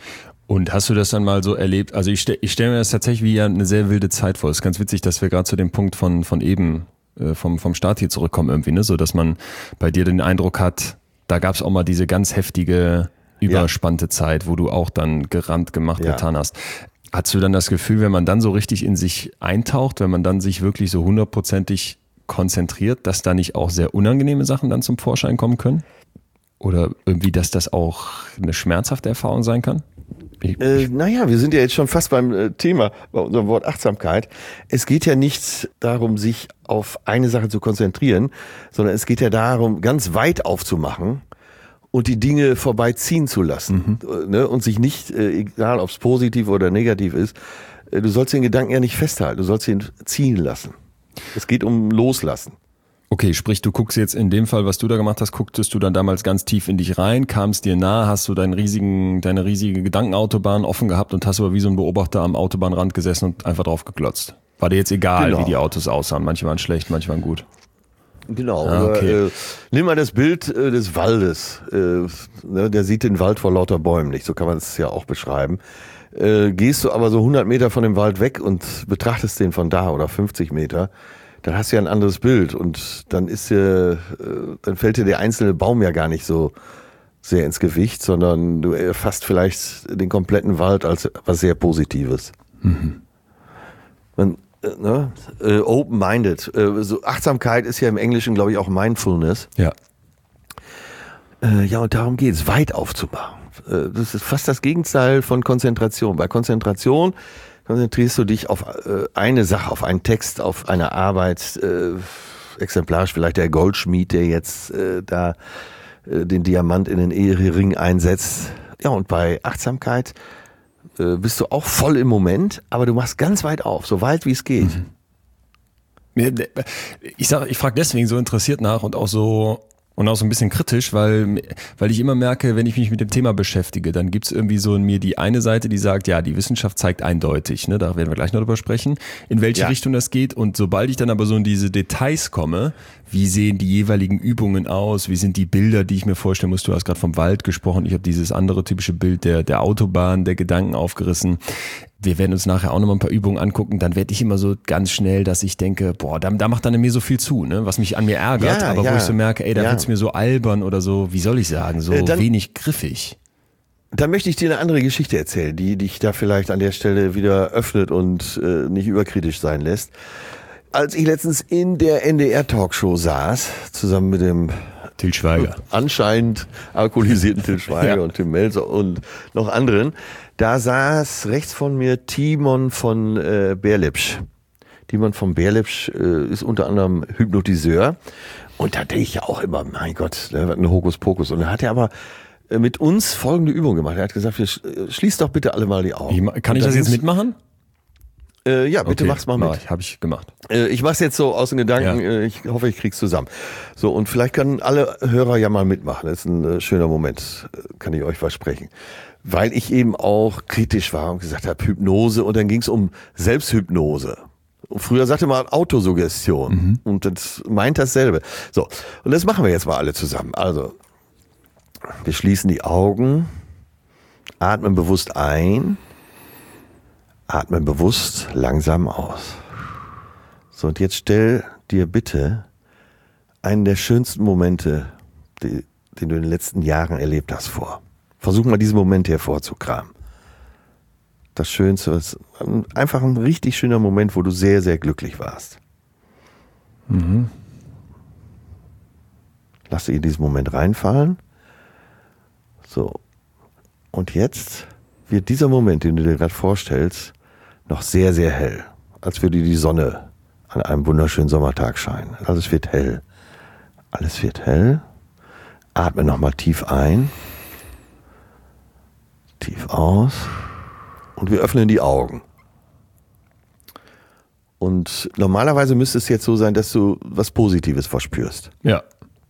Und hast du das dann mal so erlebt? Also ich, stell, ich stelle mir das tatsächlich wie eine sehr wilde Zeit vor. Es ist ganz witzig, dass wir gerade zu dem Punkt von, von eben, äh, vom, vom Start hier zurückkommen irgendwie, ne? So dass man bei dir den Eindruck hat, da gab es auch mal diese ganz heftige, überspannte ja. Zeit, wo du auch dann gerannt, gemacht, ja. getan hast. Hast du dann das Gefühl, wenn man dann so richtig in sich eintaucht, wenn man dann sich wirklich so hundertprozentig konzentriert, dass da nicht auch sehr unangenehme Sachen dann zum Vorschein kommen können? Oder irgendwie, dass das auch eine schmerzhafte Erfahrung sein kann? Ich, äh, naja, wir sind ja jetzt schon fast beim äh, Thema, bei unserem Wort Achtsamkeit. Es geht ja nicht darum, sich auf eine Sache zu konzentrieren, sondern es geht ja darum, ganz weit aufzumachen und die Dinge vorbeiziehen zu lassen. Mhm. Ne? Und sich nicht, äh, egal ob es positiv oder negativ ist, äh, du sollst den Gedanken ja nicht festhalten, du sollst ihn ziehen lassen. Es geht um Loslassen. Okay, sprich, du guckst jetzt in dem Fall, was du da gemacht hast, gucktest du dann damals ganz tief in dich rein, kamst dir nah, hast du deinen riesigen, deine riesige Gedankenautobahn offen gehabt und hast aber wie so ein Beobachter am Autobahnrand gesessen und einfach drauf geklotzt. War dir jetzt egal, genau. wie die Autos aussahen? Manche waren schlecht, manche waren gut. Genau. Ah, okay. Oder, äh, nimm mal das Bild äh, des Waldes. Äh, ne, der sieht den Wald vor lauter Bäumen nicht, so kann man es ja auch beschreiben. Äh, gehst du aber so hundert Meter von dem Wald weg und betrachtest den von da oder fünfzig Meter, dann hast du ja ein anderes Bild und dann ist dir, äh, dann fällt dir der einzelne Baum ja gar nicht so sehr ins Gewicht, sondern du erfasst vielleicht den kompletten Wald als was sehr Positives. Mhm. Man, äh, ne? äh, open-minded. Äh, so Achtsamkeit ist ja im Englischen, glaube ich, auch Mindfulness. Ja. Äh, ja, und darum geht's, weit aufzumachen. Äh, das ist fast das Gegenteil von Konzentration. Bei Konzentration konzentrierst du dich auf äh, eine Sache, auf einen Text, auf eine Arbeit, äh, exemplarisch vielleicht der Goldschmied, der jetzt äh, da äh, den Diamant in den Ehering einsetzt. Ja, und bei Achtsamkeit äh, bist du auch voll im Moment, aber du machst ganz weit auf, so weit wie es geht. Mhm. Ich sag, ich frage deswegen so interessiert nach und auch so und auch so ein bisschen kritisch, weil, weil ich immer merke, wenn ich mich mit dem Thema beschäftige, dann gibt's irgendwie so in mir die eine Seite, die sagt, ja, die Wissenschaft zeigt eindeutig, ne, da werden wir gleich noch drüber sprechen, in welche ja. Richtung das geht. Und sobald ich dann aber so in diese Details komme, wie sehen die jeweiligen Übungen aus, wie sind die Bilder, die ich mir vorstellen muss, du hast gerade vom Wald gesprochen, ich habe dieses andere typische Bild der, der Autobahn, der Gedanken aufgerissen. Wir werden uns nachher auch noch mal ein paar Übungen angucken, dann werde ich immer so ganz schnell, dass ich denke, boah, da, da macht dann in mir so viel zu, ne, was mich an mir ärgert, ja, aber ja, wo ich so merke, ey, da ja. wird's mir so albern oder so, wie soll ich sagen, so äh, dann, wenig griffig. Dann möchte ich dir eine andere Geschichte erzählen, die dich da vielleicht an der Stelle wieder öffnet und äh, nicht überkritisch sein lässt. Als ich letztens in der N D R-Talkshow saß, zusammen mit dem Til Schweiger. Anscheinend alkoholisierten Til Schweiger ja. und Tim Melzer und noch anderen. Da saß rechts von mir Timon von äh, Berlepsch. Timon von Berlepsch äh, ist unter anderem Hypnotiseur. Und da denke ich ja auch immer, mein Gott, der hat einen Hokuspokus. Und da hat er aber äh, mit uns folgende Übung gemacht. Er hat gesagt, wir sch- schließt doch bitte alle mal die Augen. Ich, kann ich das jetzt mitmachen? Äh, ja, bitte okay, mach's mal mit. Mach ich, habe ich gemacht. Äh, ich mach's jetzt so aus den Gedanken, Ja. äh, ich hoffe, ich krieg's zusammen. So, und vielleicht können alle Hörer ja mal mitmachen. Das ist ein äh, schöner Moment, äh, kann ich euch versprechen. Weil ich eben auch kritisch war und gesagt habe, Hypnose, und dann ging's um Selbsthypnose. Und früher sagte man Autosuggestion. Mhm. Und das meint dasselbe. So, und das machen wir jetzt mal alle zusammen. Also, wir schließen die Augen, atmen bewusst ein, atmen bewusst langsam aus. So, und jetzt stell dir bitte einen der schönsten Momente, die, den du in den letzten Jahren erlebt hast, vor. Versuch mal diesen Moment hervorzukramen. Das Schönste ist einfach ein richtig schöner Moment, wo du sehr, sehr glücklich warst. Mhm. Lass dich in diesen Moment reinfallen. So. Und jetzt wird dieser Moment, den du dir gerade vorstellst, noch sehr, sehr hell. Als würde die Sonne an einem wunderschönen Sommertag scheinen. Alles wird hell. Alles wird hell. Atme nochmal tief ein. Tief aus. Und wir öffnen die Augen. Und normalerweise müsste es jetzt so sein, dass du was Positives verspürst. Ja.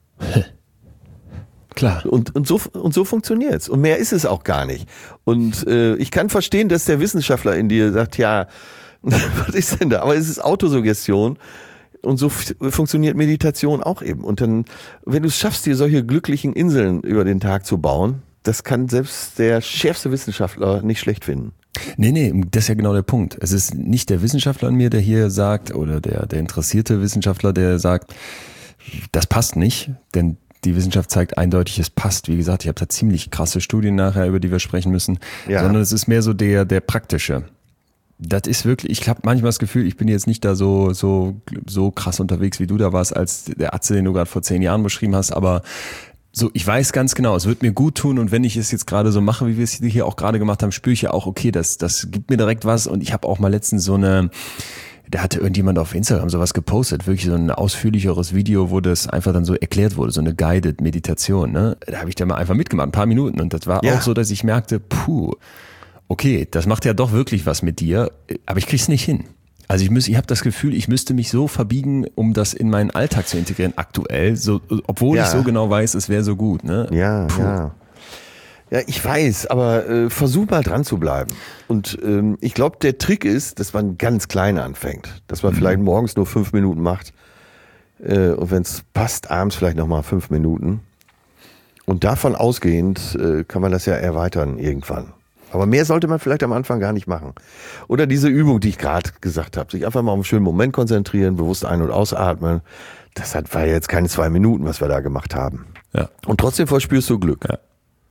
Klar. Und, und, so, und so funktioniert's. Und mehr ist es auch gar nicht. Und äh, ich kann verstehen, dass der Wissenschaftler in dir sagt, ja, was ist denn da? Aber es ist Autosuggestion. Und so f- funktioniert Meditation auch eben. Und dann, wenn du es schaffst, dir solche glücklichen Inseln über den Tag zu bauen, das kann selbst der schärfste Wissenschaftler nicht schlecht finden. Nee, nee, das ist ja genau der Punkt. Es ist nicht der Wissenschaftler an mir, der hier sagt, oder der, der interessierte Wissenschaftler, der sagt, das passt nicht, denn die Wissenschaft zeigt eindeutig, es passt. Wie gesagt, ich habe da ziemlich krasse Studien nachher, über die wir sprechen müssen, Ja. sondern es ist mehr so der, der praktische. Das ist wirklich, ich habe manchmal das Gefühl, ich bin jetzt nicht da so, so, so krass unterwegs, wie du da warst, als der Atze, den du gerade vor zehn Jahren beschrieben hast, aber so, ich weiß ganz genau, es wird mir gut tun und wenn ich es jetzt gerade so mache, wie wir es hier auch gerade gemacht haben, spüre ich ja auch, okay, das, das gibt mir direkt was und ich habe auch mal letztens so eine, da hatte irgendjemand auf Instagram sowas gepostet, wirklich so ein ausführlicheres Video, wo das einfach dann so erklärt wurde, so eine Guided Meditation, ne? Da habe ich da mal einfach mitgemacht, ein paar Minuten und das war Ja. auch so, dass ich merkte, puh, okay, das macht ja doch wirklich was mit dir, aber ich krieg's nicht hin. Also ich muss, ich habe das Gefühl, ich müsste mich so verbiegen, um das in meinen Alltag zu integrieren, aktuell, so, obwohl Ja. ich so genau weiß, es wäre so gut, ne? Ja, Puh. ja. Ja, ich weiß, aber äh, versuch mal dran zu bleiben. Und ähm, ich glaube, der Trick ist, dass man ganz klein anfängt. Dass man mhm. vielleicht morgens nur fünf Minuten macht. Äh, und wenn es passt, abends vielleicht nochmal fünf Minuten. Und davon ausgehend äh, kann man das ja erweitern irgendwann. Aber mehr sollte man vielleicht am Anfang gar nicht machen. Oder diese Übung, die ich gerade gesagt habe. Sich einfach mal auf einen schönen Moment konzentrieren, bewusst ein- und ausatmen. Das hat, war jetzt keine zwei Minuten, was wir da gemacht haben. Ja. Und trotzdem verspürst du Glück. Ja.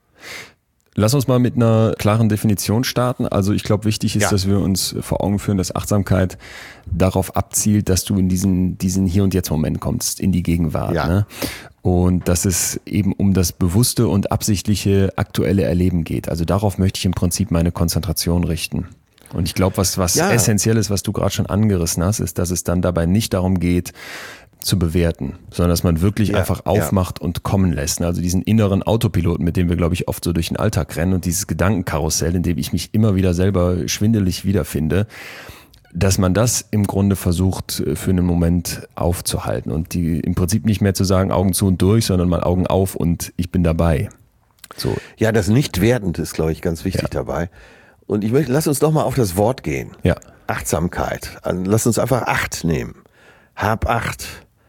Lass uns mal mit einer klaren Definition starten. Also ich glaube, wichtig ist, Ja. dass wir uns vor Augen führen, dass Achtsamkeit darauf abzielt, dass du in diesen, diesen Hier- und Jetzt-Moment kommst, in die Gegenwart. Ja. Ne? Und dass es eben um das bewusste und absichtliche aktuelle Erleben geht. Also darauf möchte ich im Prinzip meine Konzentration richten. Und ich glaube, was, was Ja. essentiell ist, was du gerade schon angerissen hast, ist, dass es dann dabei nicht darum geht, zu bewerten, sondern dass man wirklich Ja, einfach ja. aufmacht und kommen lässt. Also diesen inneren Autopiloten, mit dem wir, glaube ich, oft so durch den Alltag rennen und dieses Gedankenkarussell, in dem ich mich immer wieder selber schwindelig wiederfinde, dass man das im Grunde versucht, für einen Moment aufzuhalten und die im Prinzip nicht mehr zu sagen, Augen zu und durch, sondern mal Augen auf und ich bin dabei. So. Ja, das Nicht-Wertend ist, glaube ich, ganz wichtig Ja. dabei. Und ich möchte, lass uns doch mal auf das Wort gehen. Ja. Achtsamkeit. Also, lass uns einfach Acht nehmen. Hab Acht.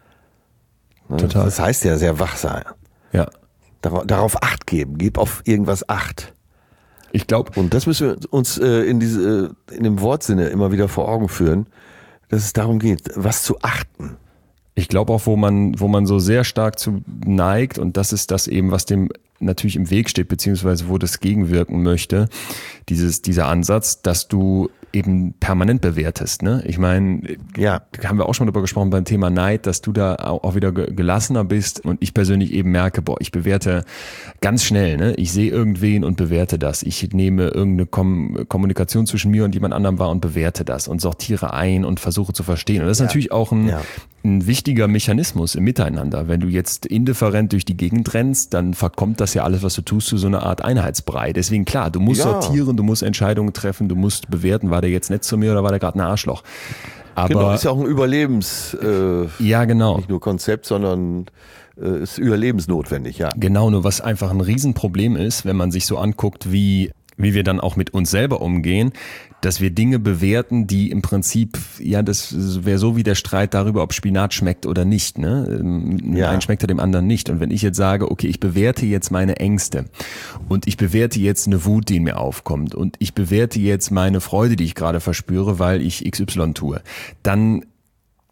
Ne, Total. Das heißt ja sehr wach sein. Ja. Darauf, darauf Acht geben. Gib auf irgendwas Acht. Ich glaube, Und das müssen wir uns äh, in, diese, äh, in dem Wortsinne immer wieder vor Augen führen, dass es darum geht, was zu achten. Ich glaube auch, wo man, wo man so sehr stark zu neigt, und das ist das eben, was dem natürlich im Weg steht, beziehungsweise wo das gegenwirken möchte, dieses, dieser Ansatz, dass du eben permanent bewertest. Ne? Ich meine, Ja. da haben wir auch schon drüber gesprochen beim Thema Neid, dass du da auch wieder ge- gelassener bist und ich persönlich eben merke, boah, ich bewerte ganz schnell, ne? Ich sehe irgendwen und bewerte das. Ich nehme irgendeine Kom- Kommunikation zwischen mir und jemand anderem wahr und bewerte das und sortiere ein und versuche zu verstehen. Und das ist Ja. natürlich auch ein, Ja. ein wichtiger Mechanismus im Miteinander. Wenn du jetzt indifferent durch die Gegend rennst, dann verkommt das ja alles, was du tust, zu so einer Art Einheitsbrei. Deswegen klar, du musst Ja. sortieren, du musst Entscheidungen treffen, du musst bewerten, war der jetzt nett zu mir oder war der gerade ein Arschloch? Aber Genau, ist ja auch ein Überlebens, äh, ja, genau. nicht nur Konzept, sondern äh, ist überlebensnotwendig, ja. Genau, nur was einfach ein Riesenproblem ist, wenn man sich so anguckt, wie, wie wir dann auch mit uns selber umgehen, dass wir Dinge bewerten, die im Prinzip, ja, das wäre so wie der Streit darüber, ob Spinat schmeckt oder nicht. Ne? Dem Ja. einen schmeckt er dem anderen nicht. Und wenn ich jetzt sage, okay, ich bewerte jetzt meine Ängste und ich bewerte jetzt eine Wut, die in mir aufkommt und ich bewerte jetzt meine Freude, die ich gerade verspüre, weil ich X Y tue, dann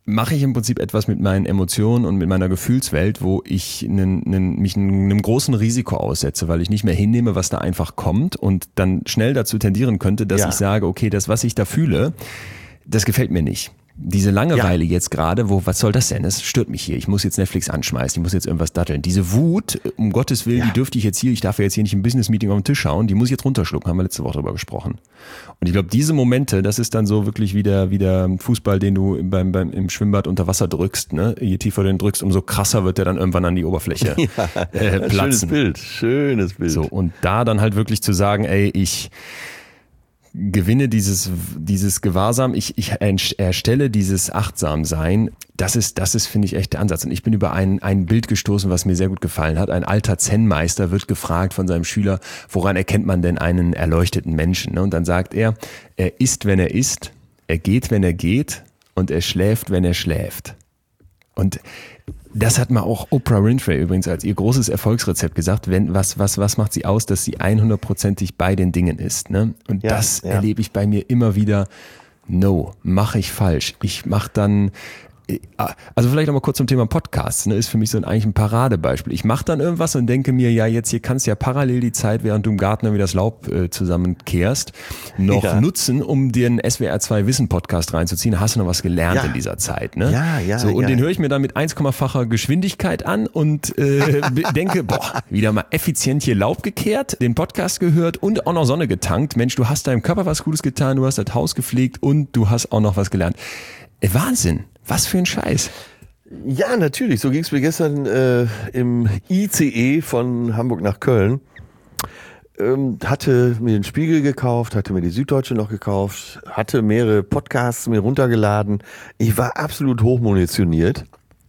mache ich im Prinzip etwas mit meinen Emotionen und mit meiner Gefühlswelt, wo ich einen, einen, mich einem großen Risiko aussetze, weil ich nicht mehr hinnehme, was da einfach kommt und dann schnell dazu tendieren könnte, dass ja. ich sage, okay, das, was ich da fühle, das gefällt mir nicht. Diese Langeweile ja. jetzt gerade, wo, was soll das denn? Es stört mich hier. Ich muss jetzt Netflix anschmeißen, ich muss jetzt irgendwas datteln. Diese Wut, um Gottes Willen, ja. die dürfte ich jetzt hier, ich darf ja jetzt hier nicht im Business-Meeting auf den Tisch schauen, die muss ich jetzt runterschlucken, haben wir letzte Woche darüber gesprochen. Und ich glaube, diese Momente, das ist dann so wirklich wie der, wie der Fußball, den du beim, beim, im Schwimmbad unter Wasser drückst, ne? Je tiefer du den drückst, umso krasser wird der dann irgendwann an die Oberfläche ja, äh, platzen. Schönes Bild, schönes Bild. So, und da dann halt wirklich zu sagen, ey, ich gewinne dieses, dieses Gewahrsam, ich, ich erstelle dieses Achtsamsein, das ist, das ist, finde ich, echt der Ansatz. Und ich bin über ein, ein Bild gestoßen, was mir sehr gut gefallen hat. Ein alter Zen-Meister wird gefragt von seinem Schüler, woran erkennt man denn einen erleuchteten Menschen? Und dann sagt er, er isst, wenn er isst, er geht, wenn er geht und er schläft, wenn er schläft. Und das hat mal auch Oprah Winfrey übrigens als ihr großes Erfolgsrezept gesagt. Wenn, was, was, was macht sie aus, dass sie hundertprozentig bei den Dingen ist, ne? Und ja, das ja. erlebe ich bei mir immer wieder. No, mache ich falsch. Ich mache dann, also vielleicht nochmal kurz zum Thema Podcasts, ne, ist für mich so ein, eigentlich ein Paradebeispiel. Ich mache dann irgendwas und denke mir, ja, jetzt hier kannst du ja parallel die Zeit, während du im Garten wieder das Laub äh, zusammenkehrst, noch ja. nutzen, um dir einen S W R zwei Wissen Podcast reinzuziehen. Da hast du noch was gelernt ja. in dieser Zeit, ne? Ja, ja. So, und ja. den höre ich mir dann mit eins Komma-facher Geschwindigkeit an und äh, denke, boah, wieder mal effizient hier Laub gekehrt, den Podcast gehört und auch noch Sonne getankt. Mensch, du hast deinem Körper was Gutes getan, du hast das Haus gepflegt und du hast auch noch was gelernt. Äh, Wahnsinn. Was für ein Scheiß. Ja, natürlich. So ging es mir gestern äh, im I C E von Hamburg nach Köln. Ähm, hatte mir den Spiegel gekauft, hatte mir die Süddeutsche noch gekauft, hatte mehrere Podcasts mir runtergeladen. Ich war absolut hochmunitioniert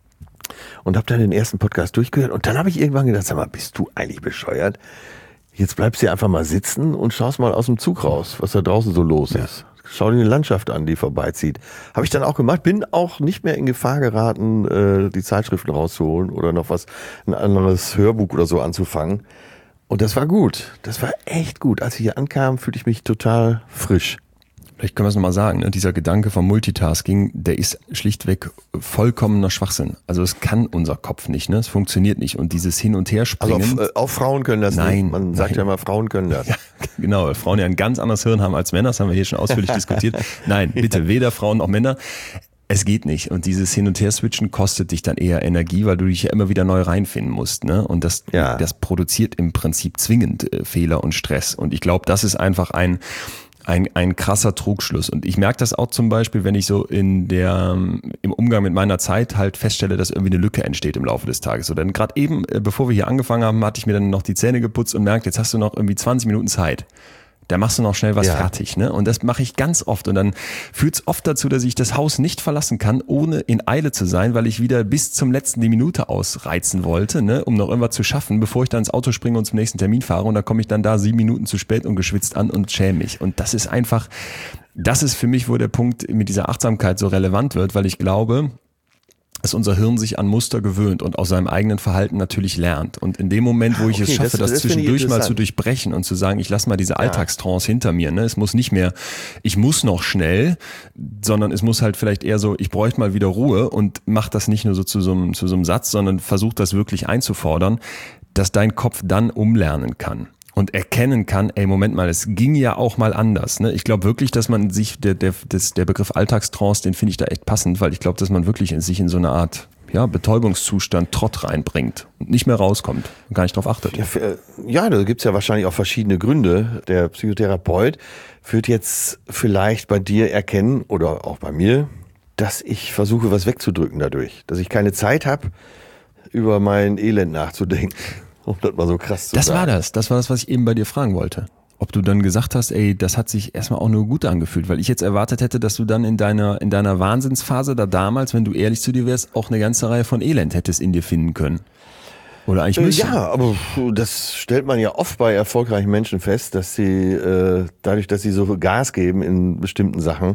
und habe dann den ersten Podcast durchgehört. Und dann habe ich irgendwann gedacht, sag mal, bist du eigentlich bescheuert? Jetzt bleibst du einfach mal sitzen und schaust mal aus dem Zug raus, was da draußen so los ja. ist. Schau dir eine Landschaft an, die vorbeizieht. Habe ich dann auch gemacht. Bin auch nicht mehr in Gefahr geraten, äh, die Zeitschriften rauszuholen oder noch was, ein anderes Hörbuch oder so anzufangen. Und das war gut. Das war echt gut. Als ich hier ankam, fühlte ich mich total frisch. Vielleicht können wir es nochmal sagen, ne? Dieser Gedanke vom Multitasking, der ist schlichtweg vollkommener Schwachsinn. Also es kann unser Kopf nicht, ne? Es funktioniert nicht. Und dieses Hin- und Herspringen... Also auf, äh, auch Frauen können das nein, nicht. Man sagt nein. ja immer, Frauen können das. Ja, genau, weil Frauen ja ein ganz anderes Hirn haben als Männer. Das haben wir hier schon ausführlich diskutiert. Nein, bitte, weder Frauen noch Männer. Es geht nicht. Und dieses Hin- und Her-Switchen kostet dich dann eher Energie, weil du dich ja immer wieder neu reinfinden musst, ne? Und das, ja. das produziert im Prinzip zwingend äh, Fehler und Stress. Und ich glaube, das ist einfach ein... Ein, ein krasser Trugschluss. Und ich merke das auch zum Beispiel, wenn ich so in der, im Umgang mit meiner Zeit halt feststelle, dass irgendwie eine Lücke entsteht im Laufe des Tages. So, denn gerade eben, bevor wir hier angefangen haben, hatte ich mir dann noch die Zähne geputzt und merkt, jetzt hast du noch irgendwie zwanzig Minuten Zeit. Da machst du noch schnell was ja. fertig, ne? Und das mache ich ganz oft. Und dann führt es oft dazu, dass ich das Haus nicht verlassen kann, ohne in Eile zu sein, weil ich wieder bis zum letzten die Minute ausreizen wollte, ne? Um noch irgendwas zu schaffen, bevor ich dann ins Auto springe und zum nächsten Termin fahre. Und dann komme ich dann da sieben Minuten zu spät und geschwitzt an und schäme mich. Und das ist einfach, das ist für mich, wo der Punkt mit dieser Achtsamkeit so relevant wird, weil ich glaube, dass unser Hirn sich an Muster gewöhnt und aus seinem eigenen Verhalten natürlich lernt. Und in dem Moment, wo ich okay, es schaffe, das, das, das zwischendurch mal zu durchbrechen und zu sagen, ich lasse mal diese Alltagstrance ja. hinter mir, ne? Es muss nicht mehr, ich muss noch schnell, sondern es muss halt vielleicht eher so, ich bräuchte mal wieder Ruhe und mach das nicht nur so zu so einem, zu so einem Satz, sondern versuch das wirklich einzufordern, dass dein Kopf dann umlernen kann. Und erkennen kann, ey, Moment mal, es ging ja auch mal anders. Ne? Ich glaube wirklich, dass man sich, der, der, das, der Begriff Alltagstrance, den finde ich da echt passend, weil ich glaube, dass man wirklich in sich in so eine Art ja, Betäubungszustand, Trott reinbringt und nicht mehr rauskommt und gar nicht drauf achtet. Ja, für, ja da gibt's ja wahrscheinlich auch verschiedene Gründe. Der Psychotherapeut wird jetzt vielleicht bei dir erkennen oder auch bei mir, dass ich versuche, was wegzudrücken dadurch. Dass ich keine Zeit habe, über mein Elend nachzudenken. Um das mal so krass zu das sagen. war das, das war das, was ich eben bei dir fragen wollte. Ob du dann gesagt hast, ey, das hat sich erstmal auch nur gut angefühlt, weil ich jetzt erwartet hätte, dass du dann in deiner, in deiner Wahnsinnsphase da damals, wenn du ehrlich zu dir wärst, auch eine ganze Reihe von Elend hättest in dir finden können. Oder eigentlich müssen. Ja, aber das stellt man ja oft bei erfolgreichen Menschen fest, dass sie äh, dadurch, dass sie so Gas geben in bestimmten Sachen,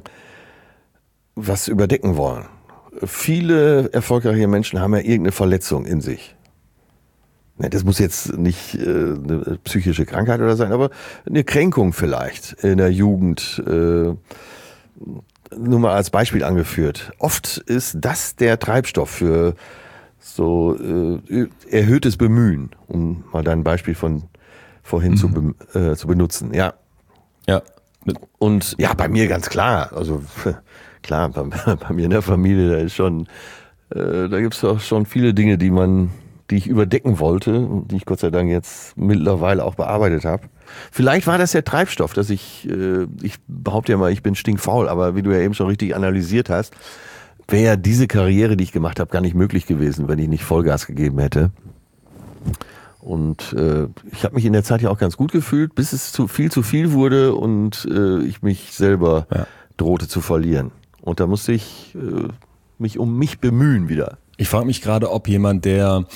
was überdecken wollen. Viele erfolgreiche Menschen haben ja irgendeine Verletzung in sich. Das muss jetzt nicht äh, eine psychische Krankheit oder sein, aber eine Kränkung vielleicht in der Jugend. Äh, nur mal als Beispiel angeführt. Oft ist das der Treibstoff für so äh, erhöhtes Bemühen, um mal dein Beispiel von vorhin mhm. zu, be, äh, zu benutzen. Ja. Ja. Und ja, bei mir ganz klar. Also klar, bei, bei mir in der Familie, da ist schon, äh, da gibt es auch schon viele Dinge, die man, die ich überdecken wollte und die ich Gott sei Dank jetzt mittlerweile auch bearbeitet habe. Vielleicht war das der Treibstoff, dass ich, äh, ich behaupte ja mal, ich bin stinkfaul, aber wie du ja eben schon richtig analysiert hast, wäre ja diese Karriere, die ich gemacht habe, gar nicht möglich gewesen, wenn ich nicht Vollgas gegeben hätte. Und äh, ich habe mich in der Zeit ja auch ganz gut gefühlt, bis es zu viel zu viel wurde und äh, ich mich selber ja. drohte zu verlieren. Und da musste ich äh, mich um mich bemühen wieder. Ich frage mich gerade, ob jemand, der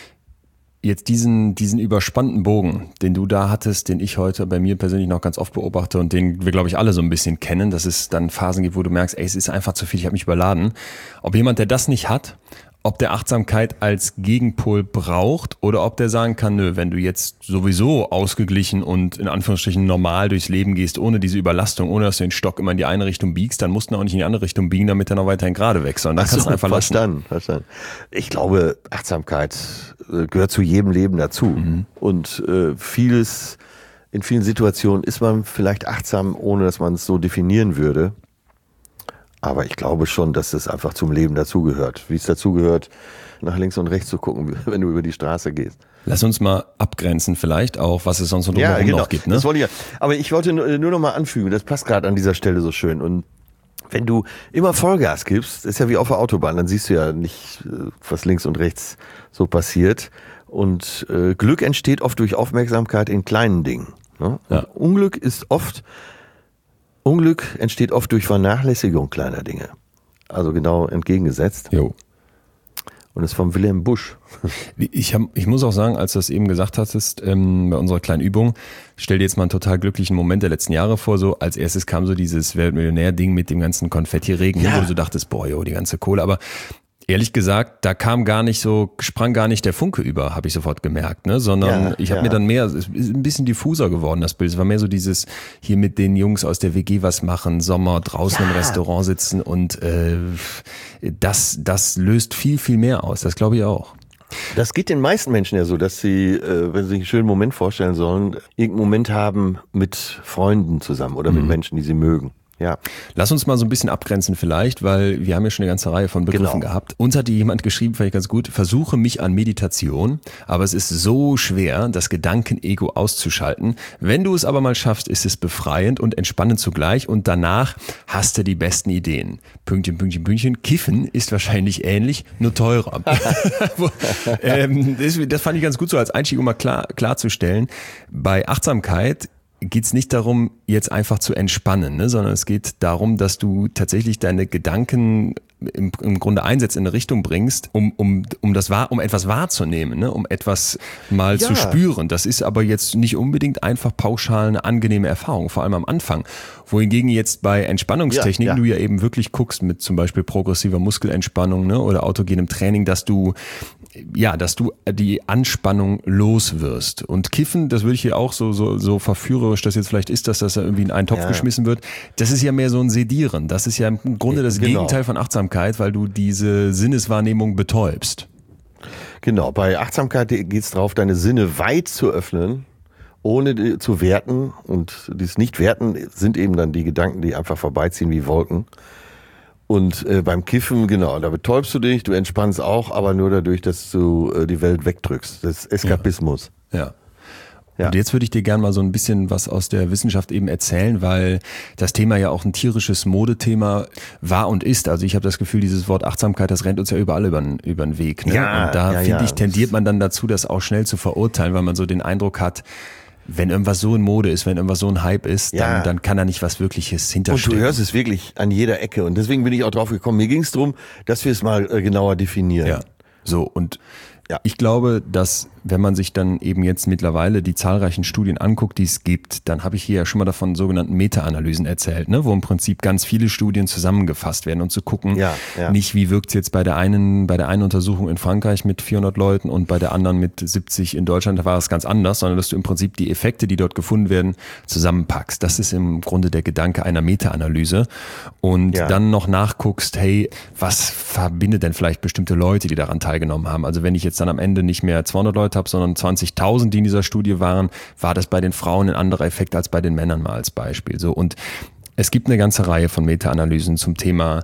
jetzt diesen diesen überspannten Bogen, den du da hattest, den ich heute bei mir persönlich noch ganz oft beobachte und den wir, glaube ich, alle so ein bisschen kennen, dass es dann Phasen gibt, wo du merkst, ey, es ist einfach zu viel, ich habe mich überladen. Ob jemand, der das nicht hat, ob der Achtsamkeit als Gegenpol braucht oder ob der sagen kann, nö, wenn du jetzt sowieso ausgeglichen und in Anführungsstrichen normal durchs Leben gehst, ohne diese Überlastung, ohne dass du den Stock immer in die eine Richtung biegst, dann musst du auch nicht in die andere Richtung biegen, damit er noch weiterhin gerade wächst. Und dann Ach kannst so, du einfach lassen. Verstanden, verstanden. Ich glaube, Achtsamkeit gehört zu jedem Leben dazu. Mhm. Und äh, vieles, in vielen Situationen ist man vielleicht achtsam, ohne dass man es so definieren würde. Aber ich glaube schon, dass es einfach zum Leben dazugehört. Wie es dazugehört, nach links und rechts zu gucken, wenn du über die Straße gehst. Lass uns mal abgrenzen vielleicht auch, was es sonst noch drumherum ja, genau. noch gibt. Ne? Das wollte ich ja. Aber ich wollte nur, nur noch mal anfügen, das passt gerade an dieser Stelle so schön. Und wenn du immer Vollgas gibst, ist ja wie auf der Autobahn, dann siehst du ja nicht, was links und rechts so passiert. Und äh, Glück entsteht oft durch Aufmerksamkeit in kleinen Dingen. Ne? Ja. Unglück ist oft... Unglück entsteht oft durch Vernachlässigung kleiner Dinge. Also genau entgegengesetzt. Jo. Und das ist von Wilhelm Busch. Ich, hab, ich muss auch sagen, als du das eben gesagt hattest, ähm, bei unserer kleinen Übung, stell dir jetzt mal einen total glücklichen Moment der letzten Jahre vor. So als erstes kam so dieses Weltmillionär-Ding mit dem ganzen Konfetti-Regen, ja. wo du so dachtest, boah, jo, die ganze Kohle. Aber ehrlich gesagt, da kam gar nicht so, sprang gar nicht der Funke über, habe ich sofort gemerkt, ne? Sondern ja, ich habe ja. mir dann mehr, es ist ein bisschen diffuser geworden, das Bild. Es war mehr so dieses, hier mit den Jungs aus der W G was machen, Sommer, draußen ja. im Restaurant sitzen und äh, das, das löst viel, viel mehr aus. Das glaube ich auch. Das geht den meisten Menschen ja so, dass sie, äh, wenn sie sich einen schönen Moment vorstellen sollen, irgendeinen Moment haben mit Freunden zusammen oder mit mhm. Menschen, die sie mögen. Ja. Lass uns mal so ein bisschen abgrenzen vielleicht, weil wir haben ja schon eine ganze Reihe von Begriffen genau. gehabt. Uns hatte jemand geschrieben, fand ich ganz gut, versuche mich an Meditation, aber es ist so schwer, das Gedankenego auszuschalten. Wenn du es aber mal schaffst, ist es befreiend und entspannend zugleich und danach hast du die besten Ideen. Pünktchen, Pünktchen, Pünktchen. Kiffen ist wahrscheinlich ähnlich, nur teurer. ähm, das, das fand ich ganz gut so als Einstieg, um mal klar, klarzustellen. Bei Achtsamkeit geht es nicht darum, jetzt einfach zu entspannen, ne, sondern es geht darum, dass du tatsächlich deine Gedanken im, im Grunde einsetzt, in eine Richtung bringst, um, um, um, das wahr, um etwas wahrzunehmen, ne, um etwas mal ja. zu spüren. Das ist aber jetzt nicht unbedingt einfach pauschal eine angenehme Erfahrung, vor allem am Anfang. Wohingegen jetzt bei Entspannungstechniken ja, ja. du ja eben wirklich guckst mit zum Beispiel progressiver Muskelentspannung, ne, oder autogenem Training, dass du ja, dass du die Anspannung los wirst. Und Kiffen, das würde ich hier auch so, so, so verführerisch, das jetzt vielleicht ist, dass das da irgendwie in einen Topf ja. geschmissen wird. Das ist ja mehr so ein Sedieren. Das ist ja im Grunde das genau. Gegenteil von Achtsamkeit, weil du diese Sinneswahrnehmung betäubst. Genau, bei Achtsamkeit geht es darauf, deine Sinne weit zu öffnen, ohne zu werten. Und dieses Nicht-Werten sind eben dann die Gedanken, die einfach vorbeiziehen wie Wolken. Und äh, beim Kiffen, genau, da betäubst du dich, du entspannst auch, aber nur dadurch, dass du äh, die Welt wegdrückst. Das ist Eskapismus. Ja. ja. Ja. Und jetzt würde ich dir gerne mal so ein bisschen was aus der Wissenschaft eben erzählen, weil das Thema ja auch ein tierisches Modethema war und ist. Also ich habe das Gefühl, dieses Wort Achtsamkeit, das rennt uns ja überall über den, über den Weg. Ne? Ja, und da ja, finde ja. ich, tendiert man dann dazu, das auch schnell zu verurteilen, weil man so den Eindruck hat, wenn irgendwas so in Mode ist, wenn irgendwas so ein Hype ist, dann, ja. dann kann da nicht was Wirkliches hinterstecken. Und du hörst es wirklich an jeder Ecke. Und deswegen bin ich auch drauf gekommen. Mir ging es darum, dass wir es mal äh, genauer definieren. Ja, so und Ja. Ich glaube, dass wenn man sich dann eben jetzt mittlerweile die zahlreichen Studien anguckt, die es gibt, dann habe ich hier ja schon mal davon sogenannten Meta-Analysen erzählt, ne, wo im Prinzip ganz viele Studien zusammengefasst werden und zu gucken, Ja, ja. nicht wie wirkt es jetzt bei der einen, bei der einen Untersuchung in Frankreich mit vierhundert Leuten und bei der anderen mit siebzig in Deutschland, da war es ganz anders, sondern dass du im Prinzip die Effekte, die dort gefunden werden, zusammenpackst. Das ist im Grunde der Gedanke einer Meta-Analyse und Ja. dann noch nachguckst, hey, was verbindet denn vielleicht bestimmte Leute, die daran teilgenommen haben? Also wenn ich jetzt dann am Ende nicht mehr zweihundert Leute habe, sondern zwanzigtausend, die in dieser Studie waren, war das bei den Frauen ein anderer Effekt als bei den Männern mal als Beispiel. So, und es gibt eine ganze Reihe von Meta-Analysen zum Thema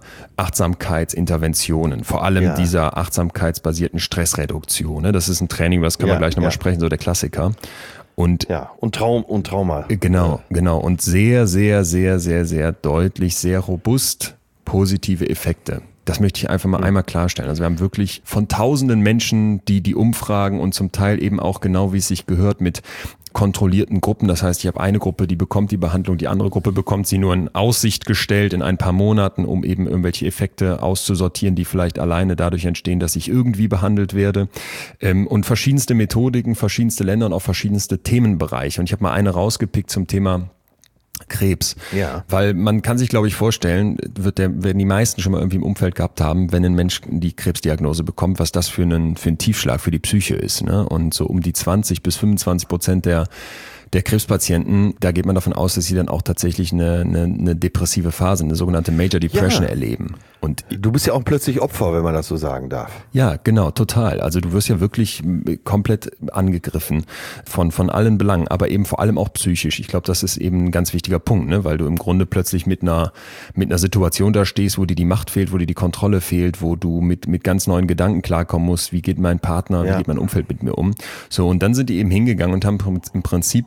Achtsamkeitsinterventionen, vor allem Ja. dieser achtsamkeitsbasierten Stressreduktion. Ne? Das ist ein Training, das können wir Ja, gleich nochmal ja. sprechen, so der Klassiker. Und Ja, und Traum und Trauma. Genau, genau. Und sehr, sehr, sehr, sehr, sehr deutlich, sehr robust positive Effekte. Das möchte ich einfach mal mhm. einmal klarstellen. Also wir haben wirklich von tausenden Menschen, die die umfragen und zum Teil eben auch genau, wie es sich gehört, mit kontrollierten Gruppen. Das heißt, ich habe eine Gruppe, die bekommt die Behandlung, die andere Gruppe bekommt sie nur in Aussicht gestellt in ein paar Monaten, um eben irgendwelche Effekte auszusortieren, die vielleicht alleine dadurch entstehen, dass ich irgendwie behandelt werde. Und verschiedenste Methodiken, verschiedenste Länder und auch verschiedenste Themenbereiche. Und ich habe mal eine rausgepickt zum Thema Krebs. Ja. Weil man kann sich, glaube ich, vorstellen, wird der, werden die meisten schon mal irgendwie im Umfeld gehabt haben, wenn ein Mensch die Krebsdiagnose bekommt, was das für einen, für einen Tiefschlag für die Psyche ist. Ne? Und so um die zwanzig bis fünfundzwanzig Prozent der der Krebspatienten, da geht man davon aus, dass sie dann auch tatsächlich eine, eine, eine depressive Phase, eine sogenannte Major Depression Ja. erleben. Und Du bist ja auch plötzlich Opfer, wenn man das so sagen darf. ja, genau, total. Also du wirst ja wirklich komplett angegriffen von, von allen Belangen, aber eben vor allem auch psychisch. Ich glaube, das ist eben ein ganz wichtiger Punkt, ne? Weil du im Grunde plötzlich mit einer, mit einer Situation da stehst, wo dir die Macht fehlt, wo dir die Kontrolle fehlt, wo du mit, mit ganz neuen Gedanken klarkommen musst. Wie geht mein Partner, Ja. wie geht mein Umfeld mit mir um? So, und dann sind die eben hingegangen und haben im Prinzip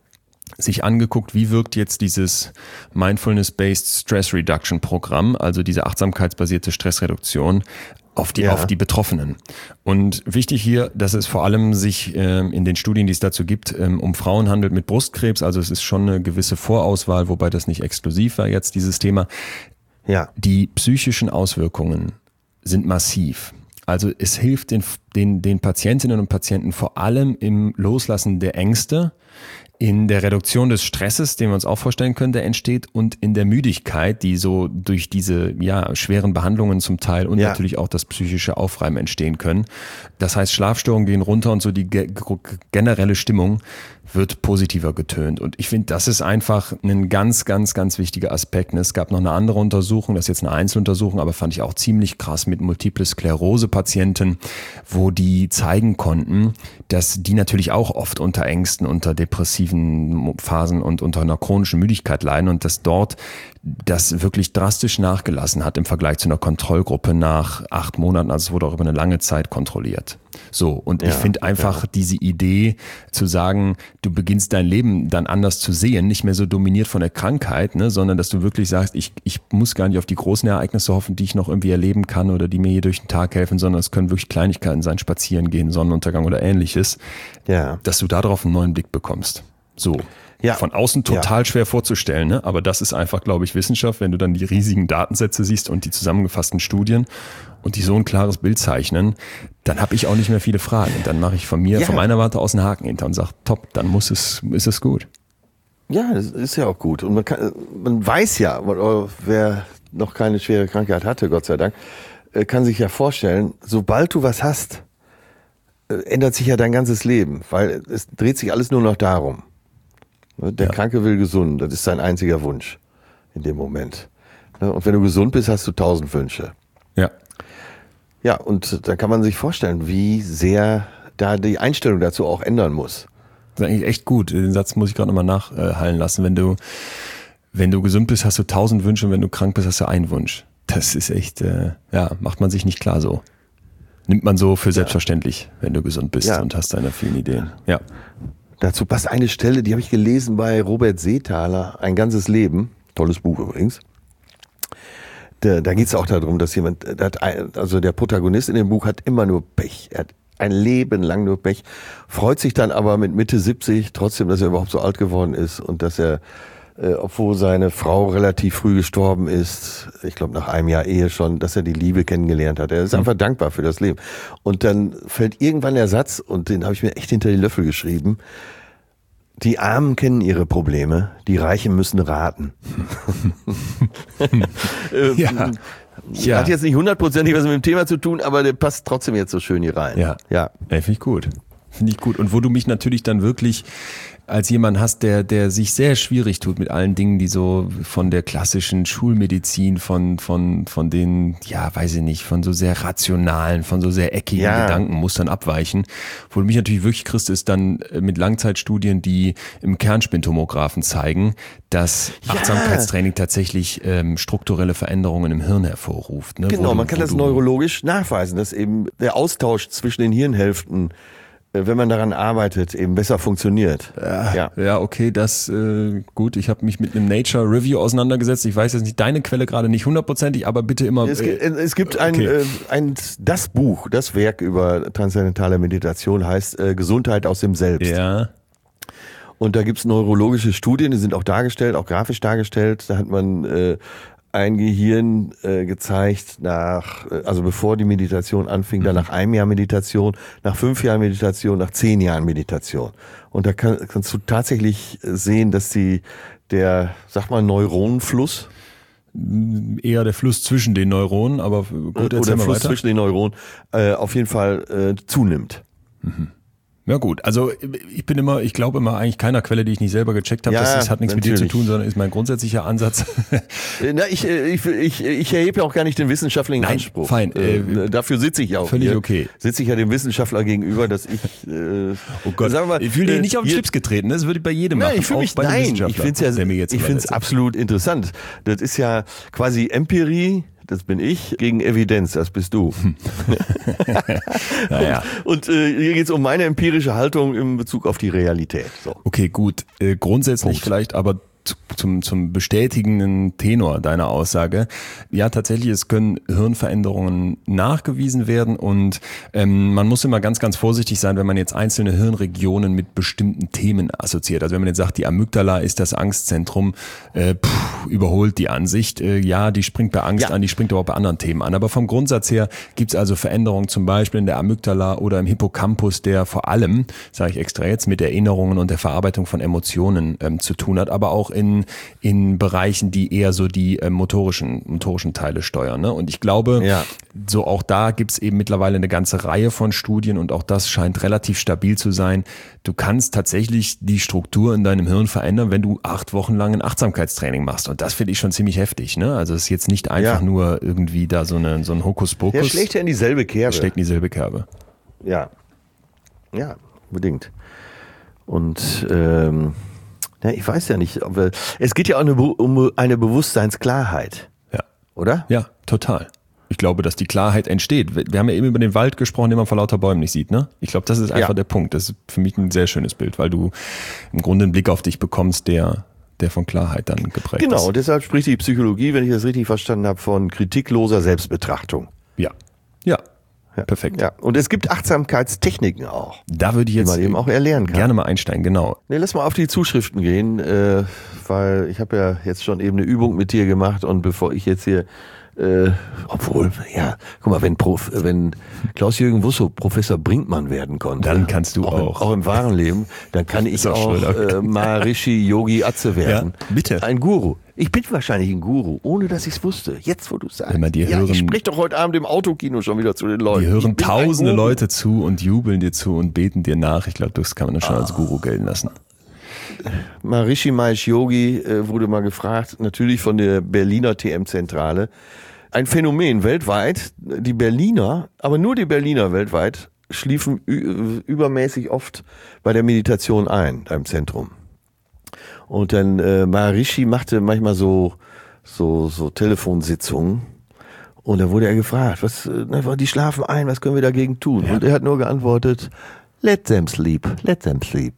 sich angeguckt, wie wirkt jetzt dieses Mindfulness-Based Stress Reduction Programm, also diese achtsamkeitsbasierte Stressreduktion, auf die, Ja. auf die Betroffenen. Und wichtig hier, dass es vor allem sich ähm, in den Studien, die es dazu gibt, ähm, um Frauen handelt mit Brustkrebs. Also es ist schon eine gewisse Vorauswahl, wobei das nicht exklusiv war jetzt, dieses Thema. Ja. Die psychischen Auswirkungen sind massiv. Also es hilft den, den, den Patientinnen und Patienten vor allem im Loslassen der Ängste, in der Reduktion des Stresses, den wir uns auch vorstellen können, der entsteht, und in der Müdigkeit, die so durch diese ja schweren Behandlungen zum Teil und Ja. natürlich auch das psychische Aufreiben entstehen können. Das heißt, Schlafstörungen gehen runter und so die ge- generelle Stimmung wird positiver getönt. Und ich finde, das ist einfach ein ganz, ganz, ganz wichtiger Aspekt. Es gab noch eine andere Untersuchung, das ist jetzt eine Einzeluntersuchung, aber fand ich auch ziemlich krass mit Multiple Sklerose-Patienten, wo die zeigen konnten, dass die natürlich auch oft unter Ängsten, unter depressiven Phasen und unter einer chronischen Müdigkeit leiden und dass dort das wirklich drastisch nachgelassen hat im Vergleich zu einer Kontrollgruppe nach acht Monaten. Also es wurde auch über eine lange Zeit kontrolliert. So, und ich Ja, finde einfach ja. diese Idee zu sagen, du beginnst dein Leben dann anders zu sehen, nicht mehr so dominiert von der Krankheit, ne, sondern dass du wirklich sagst, ich, ich muss gar nicht auf die großen Ereignisse hoffen, die ich noch irgendwie erleben kann oder die mir hier durch den Tag helfen, sondern es können wirklich Kleinigkeiten sein, spazieren gehen, Sonnenuntergang oder ähnliches, Ja. dass du darauf einen neuen Blick bekommst. So. Ja. Von außen total Ja. schwer vorzustellen, ne? Aber das ist einfach, glaube ich, Wissenschaft, wenn du dann die riesigen Datensätze siehst und die zusammengefassten Studien und die so ein klares Bild zeichnen, dann habe ich auch nicht mehr viele Fragen. Und dann mache ich von mir, Ja. von meiner Warte aus einen Haken hinter und sage, top, dann muss es, ist es gut. Ja, das ist ja auch gut. Und man kann, man weiß ja, wer noch keine schwere Krankheit hatte, Gott sei Dank, kann sich ja vorstellen, sobald du was hast, ändert sich ja dein ganzes Leben, weil es dreht sich alles nur noch darum. Der Ja. Kranke will gesund, das ist sein einziger Wunsch in dem Moment. Und wenn du gesund bist, hast du tausend Wünsche. Ja. Ja, und da kann man sich vorstellen, wie sehr da die Einstellung dazu auch ändern muss. Das ist eigentlich echt gut. Den Satz muss ich gerade nochmal nachhallen lassen. Wenn du, wenn du gesund bist, hast du tausend Wünsche und wenn du krank bist, hast du einen Wunsch. Das ist echt, äh, ja, macht man sich nicht klar so. Nimmt man so für selbstverständlich, wenn du gesund bist Ja. und hast deine vielen Ideen. Ja. Dazu passt eine Stelle, die habe ich gelesen bei Robert Seethaler, Ein ganzes Leben. Tolles Buch übrigens. Da, da geht es auch darum, dass jemand, der hat ein, also der Protagonist in dem Buch hat immer nur Pech. Er hat ein Leben lang nur Pech, freut sich dann aber mit Mitte siebzig trotzdem, dass er überhaupt so alt geworden ist und dass er äh, obwohl seine Frau relativ früh gestorben ist, ich glaube nach einem Jahr Ehe schon, dass er die Liebe kennengelernt hat. Er ist einfach dankbar für das Leben. Und dann fällt irgendwann der Satz, und den habe ich mir echt hinter die Löffel geschrieben: Die Armen kennen ihre Probleme, die Reichen müssen raten. ähm, Ja. Ja. Hat jetzt nicht hundertprozentig was mit dem Thema zu tun, aber der passt trotzdem jetzt so schön hier rein. Ja, ja. Ey, finde ich gut. Finde ich gut. Und wo du mich natürlich dann wirklich als jemand hast, der, der sich sehr schwierig tut mit allen Dingen, die so von der klassischen Schulmedizin, von, von, von den, ja, weiß ich nicht, von so sehr rationalen, von so sehr eckigen Ja. Gedankenmustern abweichen. Wo du mich natürlich wirklich kriegst, ist dann mit Langzeitstudien, die im Kernspintomographen zeigen, dass Ja. Achtsamkeitstraining tatsächlich ähm, strukturelle Veränderungen im Hirn hervorruft. Ne? Genau, Wo du- man kann wo das du- neurologisch nachweisen, dass eben der Austausch zwischen den Hirnhälften, äh, wenn man daran arbeitet, eben besser funktioniert. Ja. Ja, okay, das äh, gut. Ich habe mich mit einem Nature Review auseinandergesetzt. Ich weiß jetzt nicht deine Quelle gerade nicht hundertprozentig, aber bitte immer. Es, äh, gibt- es gibt ein, okay. äh, ein, das Buch, das Werk über transzendentale Meditation heißt äh, Gesundheit aus dem Selbst. ja, Und da gibt's neurologische Studien, die sind auch dargestellt, auch grafisch dargestellt. Da hat man äh, ein Gehirn äh, gezeigt nach, äh, also bevor die Meditation anfing, dann nach einem Jahr Meditation, nach fünf Jahren Meditation, nach zehn Jahren Meditation. Und da kann, kannst du tatsächlich sehen, dass die, der, sag mal, Neuronenfluss eher der Fluss zwischen den Neuronen, aber gut, oder erzähl der mal Fluss weiter. zwischen den Neuronen äh, auf jeden Fall äh, zunimmt. Ja gut, also ich bin immer, ich glaube immer eigentlich keiner Quelle, die ich nicht selber gecheckt habe. Ja, das, das hat nichts mit dir zu natürlich. tun, sondern ist mein grundsätzlicher Ansatz. Äh, Na, ich, äh, ich, ich, ich erhebe ja auch gar nicht den wissenschaftlichen Nein, Anspruch. fein, äh, Äh, dafür sitze ich ja auch völlig hier. okay. Sitze ich ja dem Wissenschaftler gegenüber, dass ich. Äh, Oh Gott, sagen wir mal, ich fühle dich äh, nicht auf den hier- Schlips getreten. Das würde ich bei jedem Nein, machen. ich fühle auch mich, bei einem nein, ich Wissenschaftler, finde es der mir ja, jetzt ich finde es übersetzt. absolut interessant. Das ist ja quasi Empirie, das bin ich, gegen Evidenz, das bist du. Naja. Und äh, hier geht es um meine empirische Haltung in Bezug auf die Realität. So. Okay, gut. Äh, grundsätzlich Punkt. vielleicht aber zu- zum, zum bestätigenden Tenor deiner Aussage. Ja, tatsächlich, es können Hirnveränderungen nachgewiesen werden und ähm, man muss immer ganz, ganz vorsichtig sein, wenn man jetzt einzelne Hirnregionen mit bestimmten Themen assoziiert. Also wenn man jetzt sagt, die Amygdala ist das Angstzentrum, äh, pff, überholt die Ansicht. Äh, ja, die springt bei Angst Ja. an, die springt aber auch bei anderen Themen an. Aber vom Grundsatz her gibt es also Veränderungen zum Beispiel in der Amygdala oder im Hippocampus, der vor allem, sage ich extra jetzt, mit Erinnerungen und der Verarbeitung von Emotionen ähm, zu tun hat, aber auch in, in Bereichen, die eher so die äh, motorischen, motorischen Teile steuern. Ne? Und ich glaube, Ja. so auch da gibt's eben mittlerweile eine ganze Reihe von Studien und auch das scheint relativ stabil zu sein. Du kannst tatsächlich die Struktur in deinem Hirn verändern, wenn du acht Wochen lang ein Achtsamkeitstraining machst. Und das finde ich schon ziemlich heftig. Ne? Also es ist jetzt nicht einfach Ja. nur irgendwie da so, eine, so ein Hokuspokus. Der schlägt ja in dieselbe Kerbe. Schlägt in dieselbe Kerbe. Ja. Ja, unbedingt. Und ähm, ja, ich weiß ja nicht, ob wir, es geht ja auch eine, Be- um eine Bewusstseinsklarheit, Ja. oder? Ja, total. Ich glaube, dass die Klarheit entsteht. Wir wir haben ja eben über den Wald gesprochen, den man vor lauter Bäumen nicht sieht, ne? Ich glaube, das ist einfach Ja. der Punkt. Das ist für mich ein sehr schönes Bild, weil du im Grunde einen Blick auf dich bekommst, der, der von Klarheit dann geprägt Genau, ist. und deshalb spricht die Psychologie, wenn ich das richtig verstanden habe, von kritikloser Selbstbetrachtung. Ja. Ja. Perfekt. Ja, und es gibt Achtsamkeitstechniken auch, Da würde ich die jetzt man eben auch erlernen kann. gerne mal einsteigen, genau. Nee, lass mal auf die Zuschriften gehen, äh, weil ich habe ja jetzt schon eben eine Übung mit dir gemacht und bevor ich jetzt hier, äh, obwohl, ja, guck mal, wenn, Prof, wenn Klaus-Jürgen Wusso Professor Brinkmann werden konnte, Dann kannst du auch, auch. Im, auch im wahren Leben, dann kann ich Ist auch auch schön, okay. äh, Maharishi Yogi Atze werden. Ja, bitte. Ein Guru. Ich bin wahrscheinlich ein Guru, ohne dass ich es wusste. Jetzt, wo du sagst. Wenn man dir ja, hören- ich sprich doch heute Abend im Autokino schon wieder zu den Leuten. Die Ich hören bin ein tausende Guru. Leute zu und jubeln dir zu und beten dir nach. Ich glaube, das kann man dann schon als Guru gelten lassen. Maharishi Mahesh Yogi äh, wurde mal gefragt, natürlich von der Berliner T M-Zentrale. Ein Phänomen weltweit. Die Berliner, aber nur die Berliner weltweit, schliefen ü- übermäßig oft bei der Meditation ein, da im Zentrum. Und dann äh, Maharishi machte manchmal so, so, so Telefonsitzungen. Und da wurde er gefragt, was, äh, na, die schlafen ein, was können wir dagegen tun? Und er hat nur geantwortet, let them sleep, let them sleep.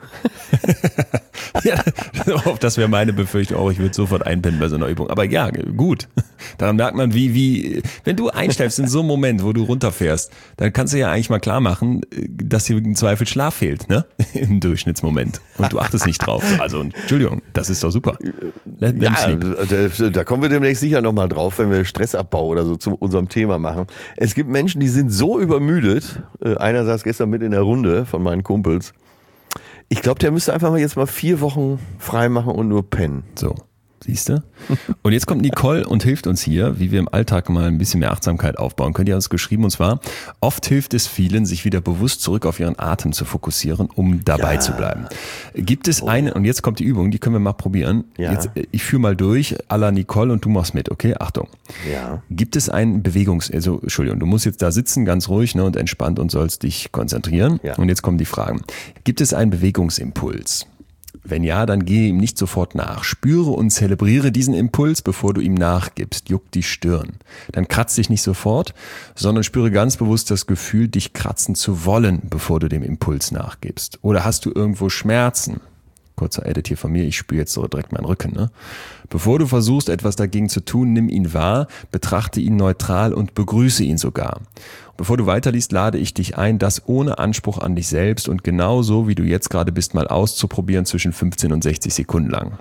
Ja, das wäre meine Befürchtung auch. Ich würde sofort einpennen bei so einer Übung. Aber ja, gut. Daran merkt man, wie, wie, wenn du einschläfst in so einem Moment, wo du runterfährst, dann kannst du ja eigentlich mal klar machen, dass dir im Zweifel Schlaf fehlt, ne? Im Durchschnittsmoment. Und du achtest nicht drauf. Also, Entschuldigung, das ist doch super. Let them sleep. Ja, da kommen wir demnächst sicher nochmal drauf, wenn wir Stressabbau oder so zu unserem Thema machen. Es gibt Menschen, die sind so übermüdet. Einer saß gestern mit in der Runde von meinen Kumpels. Ich glaube, der müsste einfach mal jetzt mal vier Wochen frei machen und nur pennen. So, siehst du? Und jetzt kommt Nicole und hilft uns hier, wie wir im Alltag mal ein bisschen mehr Achtsamkeit aufbauen können. Die hat uns geschrieben, und zwar: Oft hilft es vielen, sich wieder bewusst zurück auf ihren Atem zu fokussieren, um dabei ja. zu bleiben. Gibt es oh. eine, und jetzt kommt die Übung, die können wir mal probieren. Ja. Jetzt, ich führe mal durch, à la Nicole, und du machst mit, okay? Achtung. Ja. Gibt es einen Bewegungs-, also, Entschuldigung, du musst jetzt da sitzen, ganz ruhig, ne, und entspannt, und sollst dich konzentrieren. Ja. Und jetzt kommen die Fragen. Gibt es einen Bewegungsimpuls? Wenn ja, dann gehe ihm nicht sofort nach. Spüre und zelebriere diesen Impuls, bevor du ihm nachgibst. Juck die Stirn. Dann kratz dich nicht sofort, sondern spüre ganz bewusst das Gefühl, dich kratzen zu wollen, bevor du dem Impuls nachgibst. Oder hast du irgendwo Schmerzen? Kurzer Edit hier von mir, ich spüre jetzt so direkt meinen Rücken. Ne? Bevor du versuchst, etwas dagegen zu tun, nimm ihn wahr, betrachte ihn neutral und begrüße ihn sogar. Bevor du weiterliest, lade ich dich ein, das ohne Anspruch an dich selbst und genau so, wie du jetzt gerade bist, mal auszuprobieren zwischen fünfzehn und sechzig Sekunden lang.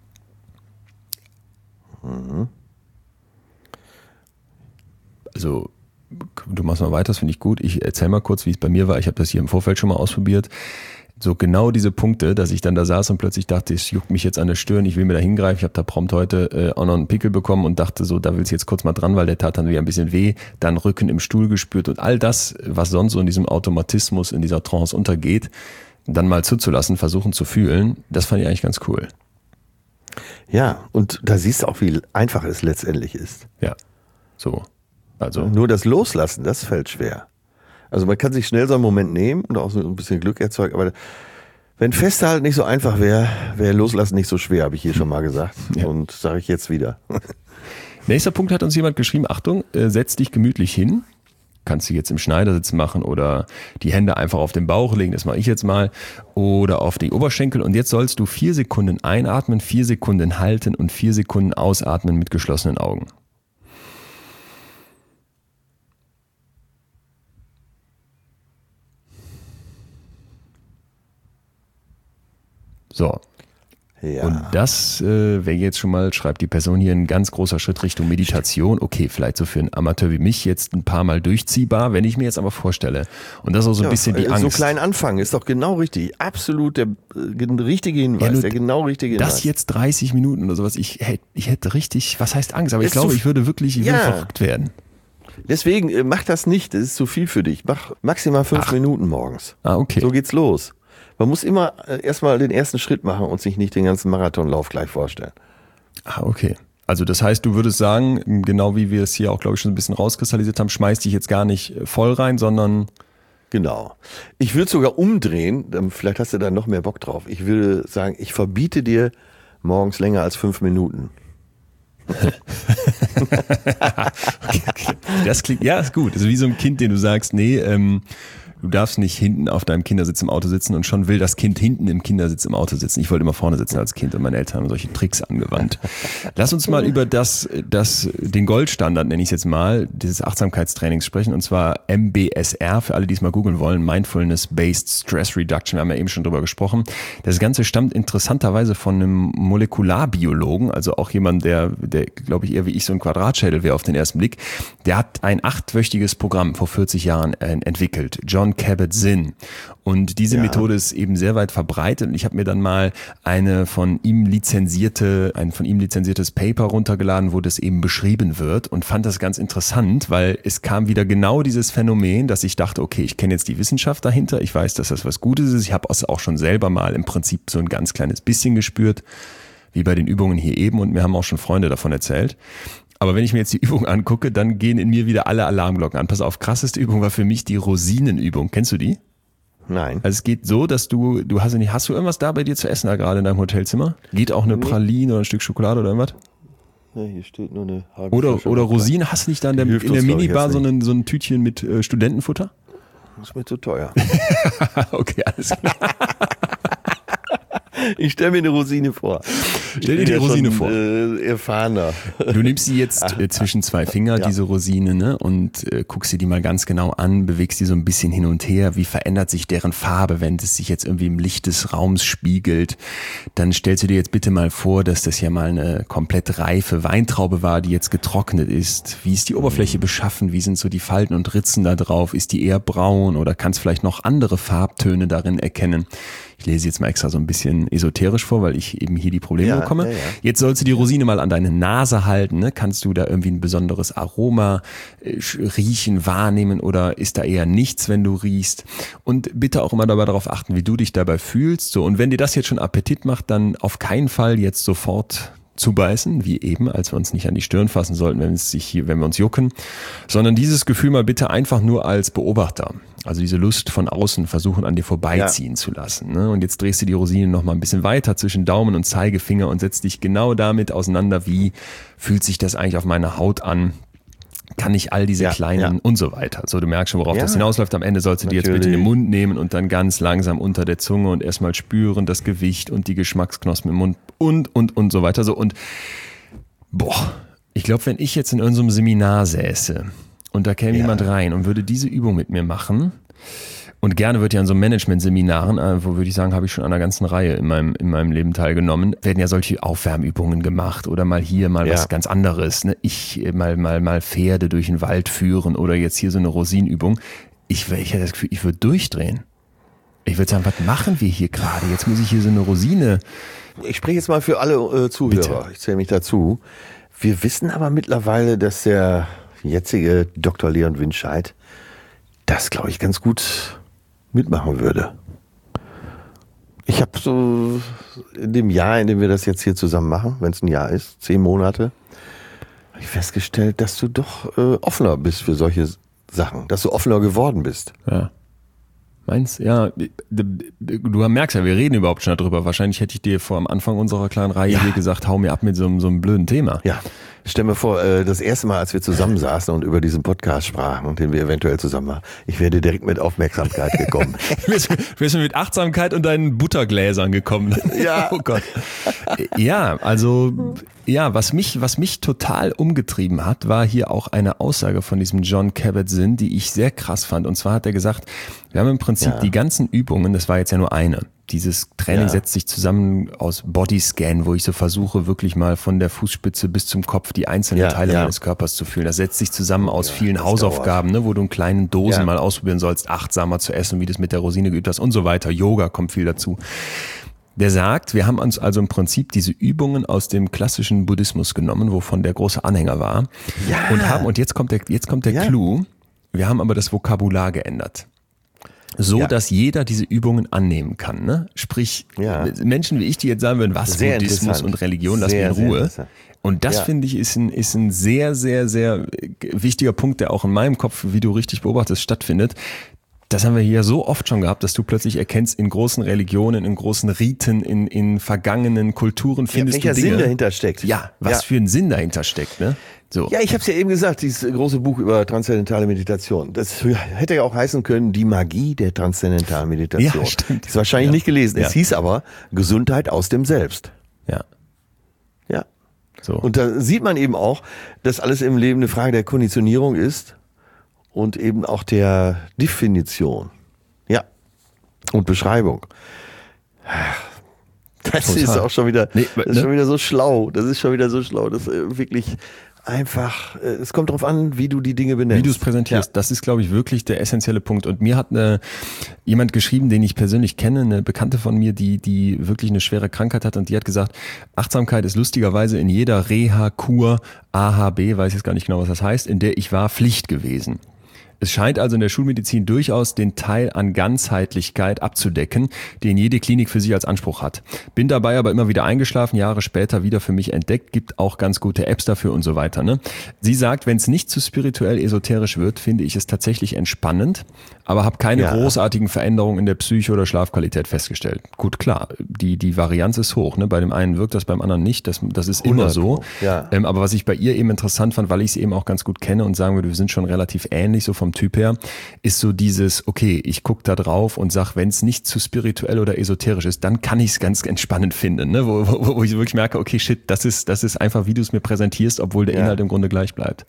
Mhm. Also, du machst mal weiter, das finde ich gut. Ich erzähle mal kurz, wie es bei mir war. Ich habe das hier im Vorfeld schon mal ausprobiert. So genau diese Punkte, dass ich dann da saß und plötzlich dachte, es juckt mich jetzt an der Stirn, ich will mir da hingreifen. Ich habe da prompt heute äh, auch noch einen Pickel bekommen und dachte so, da willst du jetzt kurz mal dran, weil der tat dann wieder ein bisschen weh. Dann Rücken im Stuhl gespürt und all das, was sonst so in diesem Automatismus, in dieser Trance untergeht, dann mal zuzulassen, versuchen zu fühlen, das fand ich eigentlich ganz cool. Ja, und da siehst du auch, wie einfach es letztendlich ist. Ja, so. Also nur das Loslassen, das fällt schwer. Also man kann sich schnell so einen Moment nehmen und auch so ein bisschen Glück erzeugen, aber wenn Festhalten nicht so einfach wäre, wäre Loslassen nicht so schwer, habe ich hier schon mal gesagt. Ja. Und sage ich jetzt wieder. Nächster Punkt hat uns jemand geschrieben, Achtung, äh, setz dich gemütlich hin. Kannst du jetzt im Schneidersitz machen oder die Hände einfach auf den Bauch legen, das mache ich jetzt mal, oder auf die Oberschenkel. Und jetzt sollst du vier Sekunden einatmen, vier Sekunden halten und vier Sekunden ausatmen mit geschlossenen Augen. So, ja. Und das äh, wäre jetzt schon mal, schreibt die Person hier, ein ganz großer Schritt Richtung Meditation. Okay, vielleicht so für einen Amateur wie mich jetzt ein paar Mal durchziehbar, wenn ich mir jetzt aber vorstelle. Und das ist auch so ein ja, bisschen die Angst. So klein anfangen ist doch genau richtig. Absolut der äh, richtige Hinweis, ja, der genau richtige Hinweis. Das jetzt dreißig Minuten oder sowas, ich, ich hätte richtig, was heißt Angst, aber ich ist glaube, ich würde wirklich, ich ja. würde verrückt werden. Deswegen, äh, mach das nicht, das ist zu viel für dich. Mach maximal fünf Ach. Minuten morgens. Ah, okay. So geht's los. Man muss immer erstmal den ersten Schritt machen und sich nicht den ganzen Marathonlauf gleich vorstellen. Ah, okay. Also das heißt, du würdest sagen, genau wie wir es hier auch, glaube ich, schon ein bisschen rauskristallisiert haben, schmeiß dich jetzt gar nicht voll rein, sondern... Genau. Ich würde sogar umdrehen, vielleicht hast du da noch mehr Bock drauf. Ich würde sagen, ich verbiete dir morgens länger als fünf Minuten. okay, okay. Das klingt, ja, ist gut. Das ist wie so ein Kind, den du sagst, nee, ähm, du darfst nicht hinten auf deinem Kindersitz im Auto sitzen und schon will das Kind hinten im Kindersitz im Auto sitzen. Ich wollte immer vorne sitzen als Kind und meine Eltern haben solche Tricks angewandt. Lass uns mal über das, das, den Goldstandard, nenne ich es jetzt mal, dieses Achtsamkeitstrainings sprechen, und zwar M B S R, für alle, die es mal googeln wollen, Mindfulness-Based Stress Reduction, wir haben ja eben schon drüber gesprochen. Das Ganze stammt interessanterweise von einem Molekularbiologen, also auch jemand, der, der glaube ich, eher wie ich so ein Quadratschädel wäre auf den ersten Blick. Der hat ein achtwöchiges Programm vor vierzig Jahren entwickelt, Jon Kabat-Zinn. Und diese ja. Methode ist eben sehr weit verbreitet. Und ich habe mir dann mal eine von ihm lizenzierte, ein von ihm lizenziertes Paper runtergeladen, wo das eben beschrieben wird, und fand das ganz interessant, weil es kam wieder genau dieses Phänomen, dass ich dachte, okay, ich kenne jetzt die Wissenschaft dahinter, ich weiß, dass das was Gutes ist. Ich habe es auch schon selber mal im Prinzip so ein ganz kleines bisschen gespürt, wie bei den Übungen hier eben, und mir haben auch schon Freunde davon erzählt. Aber wenn ich mir jetzt die Übung angucke, dann gehen in mir wieder alle Alarmglocken an. Pass auf, krasseste Übung war für mich die Rosinenübung. Kennst du die? Nein. Also es geht so, dass du, du hast nicht, hast du irgendwas da bei dir zu essen da gerade in deinem Hotelzimmer? Geht auch eine nee. Praline oder ein Stück Schokolade oder irgendwas? Ja, hier steht nur eine halbe Oder, oder Rosinen, hast du nicht da in der, in der Minibar so ein, so ein Tütchen mit äh, Studentenfutter? Das ist mir zu teuer. Okay, alles klar. Ich stelle mir eine Rosine vor. Stell dir die ja Rosine schon, vor. Äh, erfahrener. Du nimmst sie jetzt äh, zwischen zwei Finger, Ja. diese Rosine, ne, und äh, guckst dir die mal ganz genau an, bewegst die so ein bisschen hin und her. Wie verändert sich deren Farbe, wenn es sich jetzt irgendwie im Licht des Raums spiegelt? Dann stellst du dir jetzt bitte mal vor, dass das ja mal eine komplett reife Weintraube war, die jetzt getrocknet ist. Wie ist die Oberfläche beschaffen? Wie sind so die Falten und Ritzen da drauf? Ist die eher braun oder kannst vielleicht noch andere Farbtöne darin erkennen? Ich lese jetzt mal extra so ein bisschen esoterisch vor, weil ich eben hier die Probleme Ja, bekomme. ja, ja. Jetzt sollst du die Rosine mal an deine Nase halten. Ne? Kannst du da irgendwie ein besonderes Aroma äh, riechen, wahrnehmen oder ist da eher nichts, wenn du riechst? Und bitte auch immer dabei darauf achten, wie du dich dabei fühlst. So, und wenn dir das jetzt schon Appetit macht, dann auf keinen Fall jetzt sofort zubeißen, wie eben, als wir uns nicht an die Stirn fassen sollten, wenn es sich hier, wenn wir uns jucken, sondern dieses Gefühl mal bitte einfach nur als Beobachter, also diese Lust von außen versuchen an dir vorbeiziehen ja. zu lassen. Ne? Und jetzt drehst du die Rosine noch mal ein bisschen weiter zwischen Daumen und Zeigefinger und setzt dich genau damit auseinander, wie fühlt sich das eigentlich auf meiner Haut an? Kann ich all diese ja, kleinen ja. und so weiter. So, du merkst schon, worauf ja. das hinausläuft. Am Ende sollst du die jetzt bitte in den Mund nehmen und dann ganz langsam unter der Zunge und erstmal spüren das Gewicht und die Geschmacksknospen im Mund und, und, und so weiter. So, und boah, ich glaube, wenn ich jetzt in irgendeinem Seminar säße und da käme Ja. jemand rein und würde diese Übung mit mir machen, und gerne wird ja an so Management-Seminaren, äh, wo würde ich sagen, habe ich schon an einer ganzen Reihe in meinem, in meinem Leben teilgenommen, werden ja solche Aufwärmübungen gemacht oder mal hier, mal Ja. was ganz anderes. Ne? Ich äh, mal, mal, mal Pferde durch den Wald führen oder jetzt hier so eine Rosinenübung. Ich, ich hätte das Gefühl, ich würde durchdrehen. Ich würde sagen, was machen wir hier gerade? Jetzt muss ich hier so eine Rosine. Ich spreche jetzt mal für alle äh, Zuhörer. Bitte. Ich zähle mich dazu. Wir wissen aber mittlerweile, dass der jetzige Doktor Leon Winscheid das, glaube ich, ganz gut mitmachen würde. Ich habe so in dem Jahr, in dem wir das jetzt hier zusammen machen, wenn es ein Jahr ist, zehn Monate, habe ich festgestellt, dass du doch äh, offener bist für solche Sachen, dass du offener geworden bist. Ja. Meins, ja, du merkst ja, wir reden überhaupt schon darüber. Wahrscheinlich hätte ich dir vor am Anfang unserer kleinen Reihe Ja. hier gesagt, hau mir ab mit so, einem- so einem blöden Thema. Ja, stell mir vor, äh, das erste Mal, als wir zusammensaßen und über diesen Podcast sprachen, den wir eventuell zusammen machen, ich wäre direkt mit Aufmerksamkeit gekommen. Du bist, du bist mit Achtsamkeit und deinen Buttergläsern gekommen. Ja. Oh Gott. Ja, also, ja, was mich, was mich total umgetrieben hat, war hier auch eine Aussage von diesem Jon Kabat-Zinn, die ich sehr krass fand. Und zwar hat er gesagt, wir haben im Prinzip Ja. die ganzen Übungen, das war jetzt ja nur eine. Dieses Training Ja. setzt sich zusammen aus Bodyscan, wo ich so versuche, wirklich mal von der Fußspitze bis zum Kopf die einzelnen Ja, Teile ja. meines Körpers zu fühlen. Das setzt sich zusammen aus Ja, vielen das Hausaufgaben, ne, wo du in kleinen Dosen Ja. mal ausprobieren sollst, achtsamer zu essen, wie du es mit der Rosine geübt hast und so weiter. Yoga kommt viel dazu. Der sagt, wir haben uns also im Prinzip diese Übungen aus dem klassischen Buddhismus genommen, wovon der große Anhänger war. Ja. Und haben, und jetzt kommt der, jetzt kommt der Ja. Clou, wir haben aber das Vokabular geändert. So, Ja. dass jeder diese Übungen annehmen kann. Ne? Sprich, Ja. Menschen wie ich, die jetzt sagen würden, was Sehr Buddhismus interessant. und Religion, lass Sehr, mich sehr in Ruhe. interessant. Und das Ja. finde ich ist ein, ist ein sehr, sehr, sehr wichtiger Punkt, der auch in meinem Kopf, wie du richtig beobachtest, stattfindet. Das haben wir hier so oft schon gehabt, dass du plötzlich erkennst, in großen Religionen, in großen Riten, in, in vergangenen Kulturen findest welcher du Dinge. Sinn dahinter steckt. Ja, was Ja. für ein Sinn dahinter steckt, ne? So. Ja, ich habe es ja eben gesagt, dieses große Buch über transzendentale Meditation. Das hätte ja auch heißen können, die Magie der transzendentalen Meditation. Ja, stimmt. Ist wahrscheinlich Ja. nicht gelesen. Ja. Es hieß aber Gesundheit aus dem Selbst. Ja, Ja. so. Und da sieht man eben auch, dass alles im Leben eine Frage der Konditionierung ist und eben auch der Definition. Ja. Und Beschreibung. Das Total. ist auch schon wieder, Nee, das ist ne? schon wieder so schlau. Das ist schon wieder so schlau. Das ist wirklich einfach, äh, es kommt drauf an, wie du die Dinge benennst. Wie du es präsentierst, das ist, glaube ich, wirklich der essentielle Punkt. Und mir hat eine, jemand geschrieben, den ich persönlich kenne, eine Bekannte von mir, die, die wirklich eine schwere Krankheit hat, und die hat gesagt, Achtsamkeit ist lustigerweise in jeder Reha, Kur, A H B, weiß jetzt gar nicht genau, was das heißt, in der ich war, Pflicht gewesen. Es scheint also in der Schulmedizin durchaus den Teil an Ganzheitlichkeit abzudecken, den jede Klinik für sich als Anspruch hat. Bin dabei aber immer wieder eingeschlafen, Jahre später wieder für mich entdeckt, gibt auch ganz gute Apps dafür und so weiter. Ne? Sie sagt, wenn es nicht zu spirituell esoterisch wird, finde ich es tatsächlich entspannend, aber habe keine Ja. großartigen Veränderungen in der Psyche oder Schlafqualität festgestellt. Gut, klar, die, die Varianz ist hoch. Ne? Bei dem einen wirkt das, beim anderen nicht. Das, das ist immer hundert so. Pro, ja. Ähm, aber was ich bei ihr eben interessant fand, weil ich sie eben auch ganz gut kenne und sagen würde, wir sind schon relativ ähnlich, so vom vom Typ her, ist so dieses, okay, ich gucke da drauf und sag, wenn es nicht zu spirituell oder esoterisch ist, dann kann ich es ganz entspannend finden, ne? wo, wo, wo ich wirklich merke, okay, shit, das ist, das ist einfach, wie du es mir präsentierst, obwohl der Ja. Inhalt im Grunde gleich bleibt.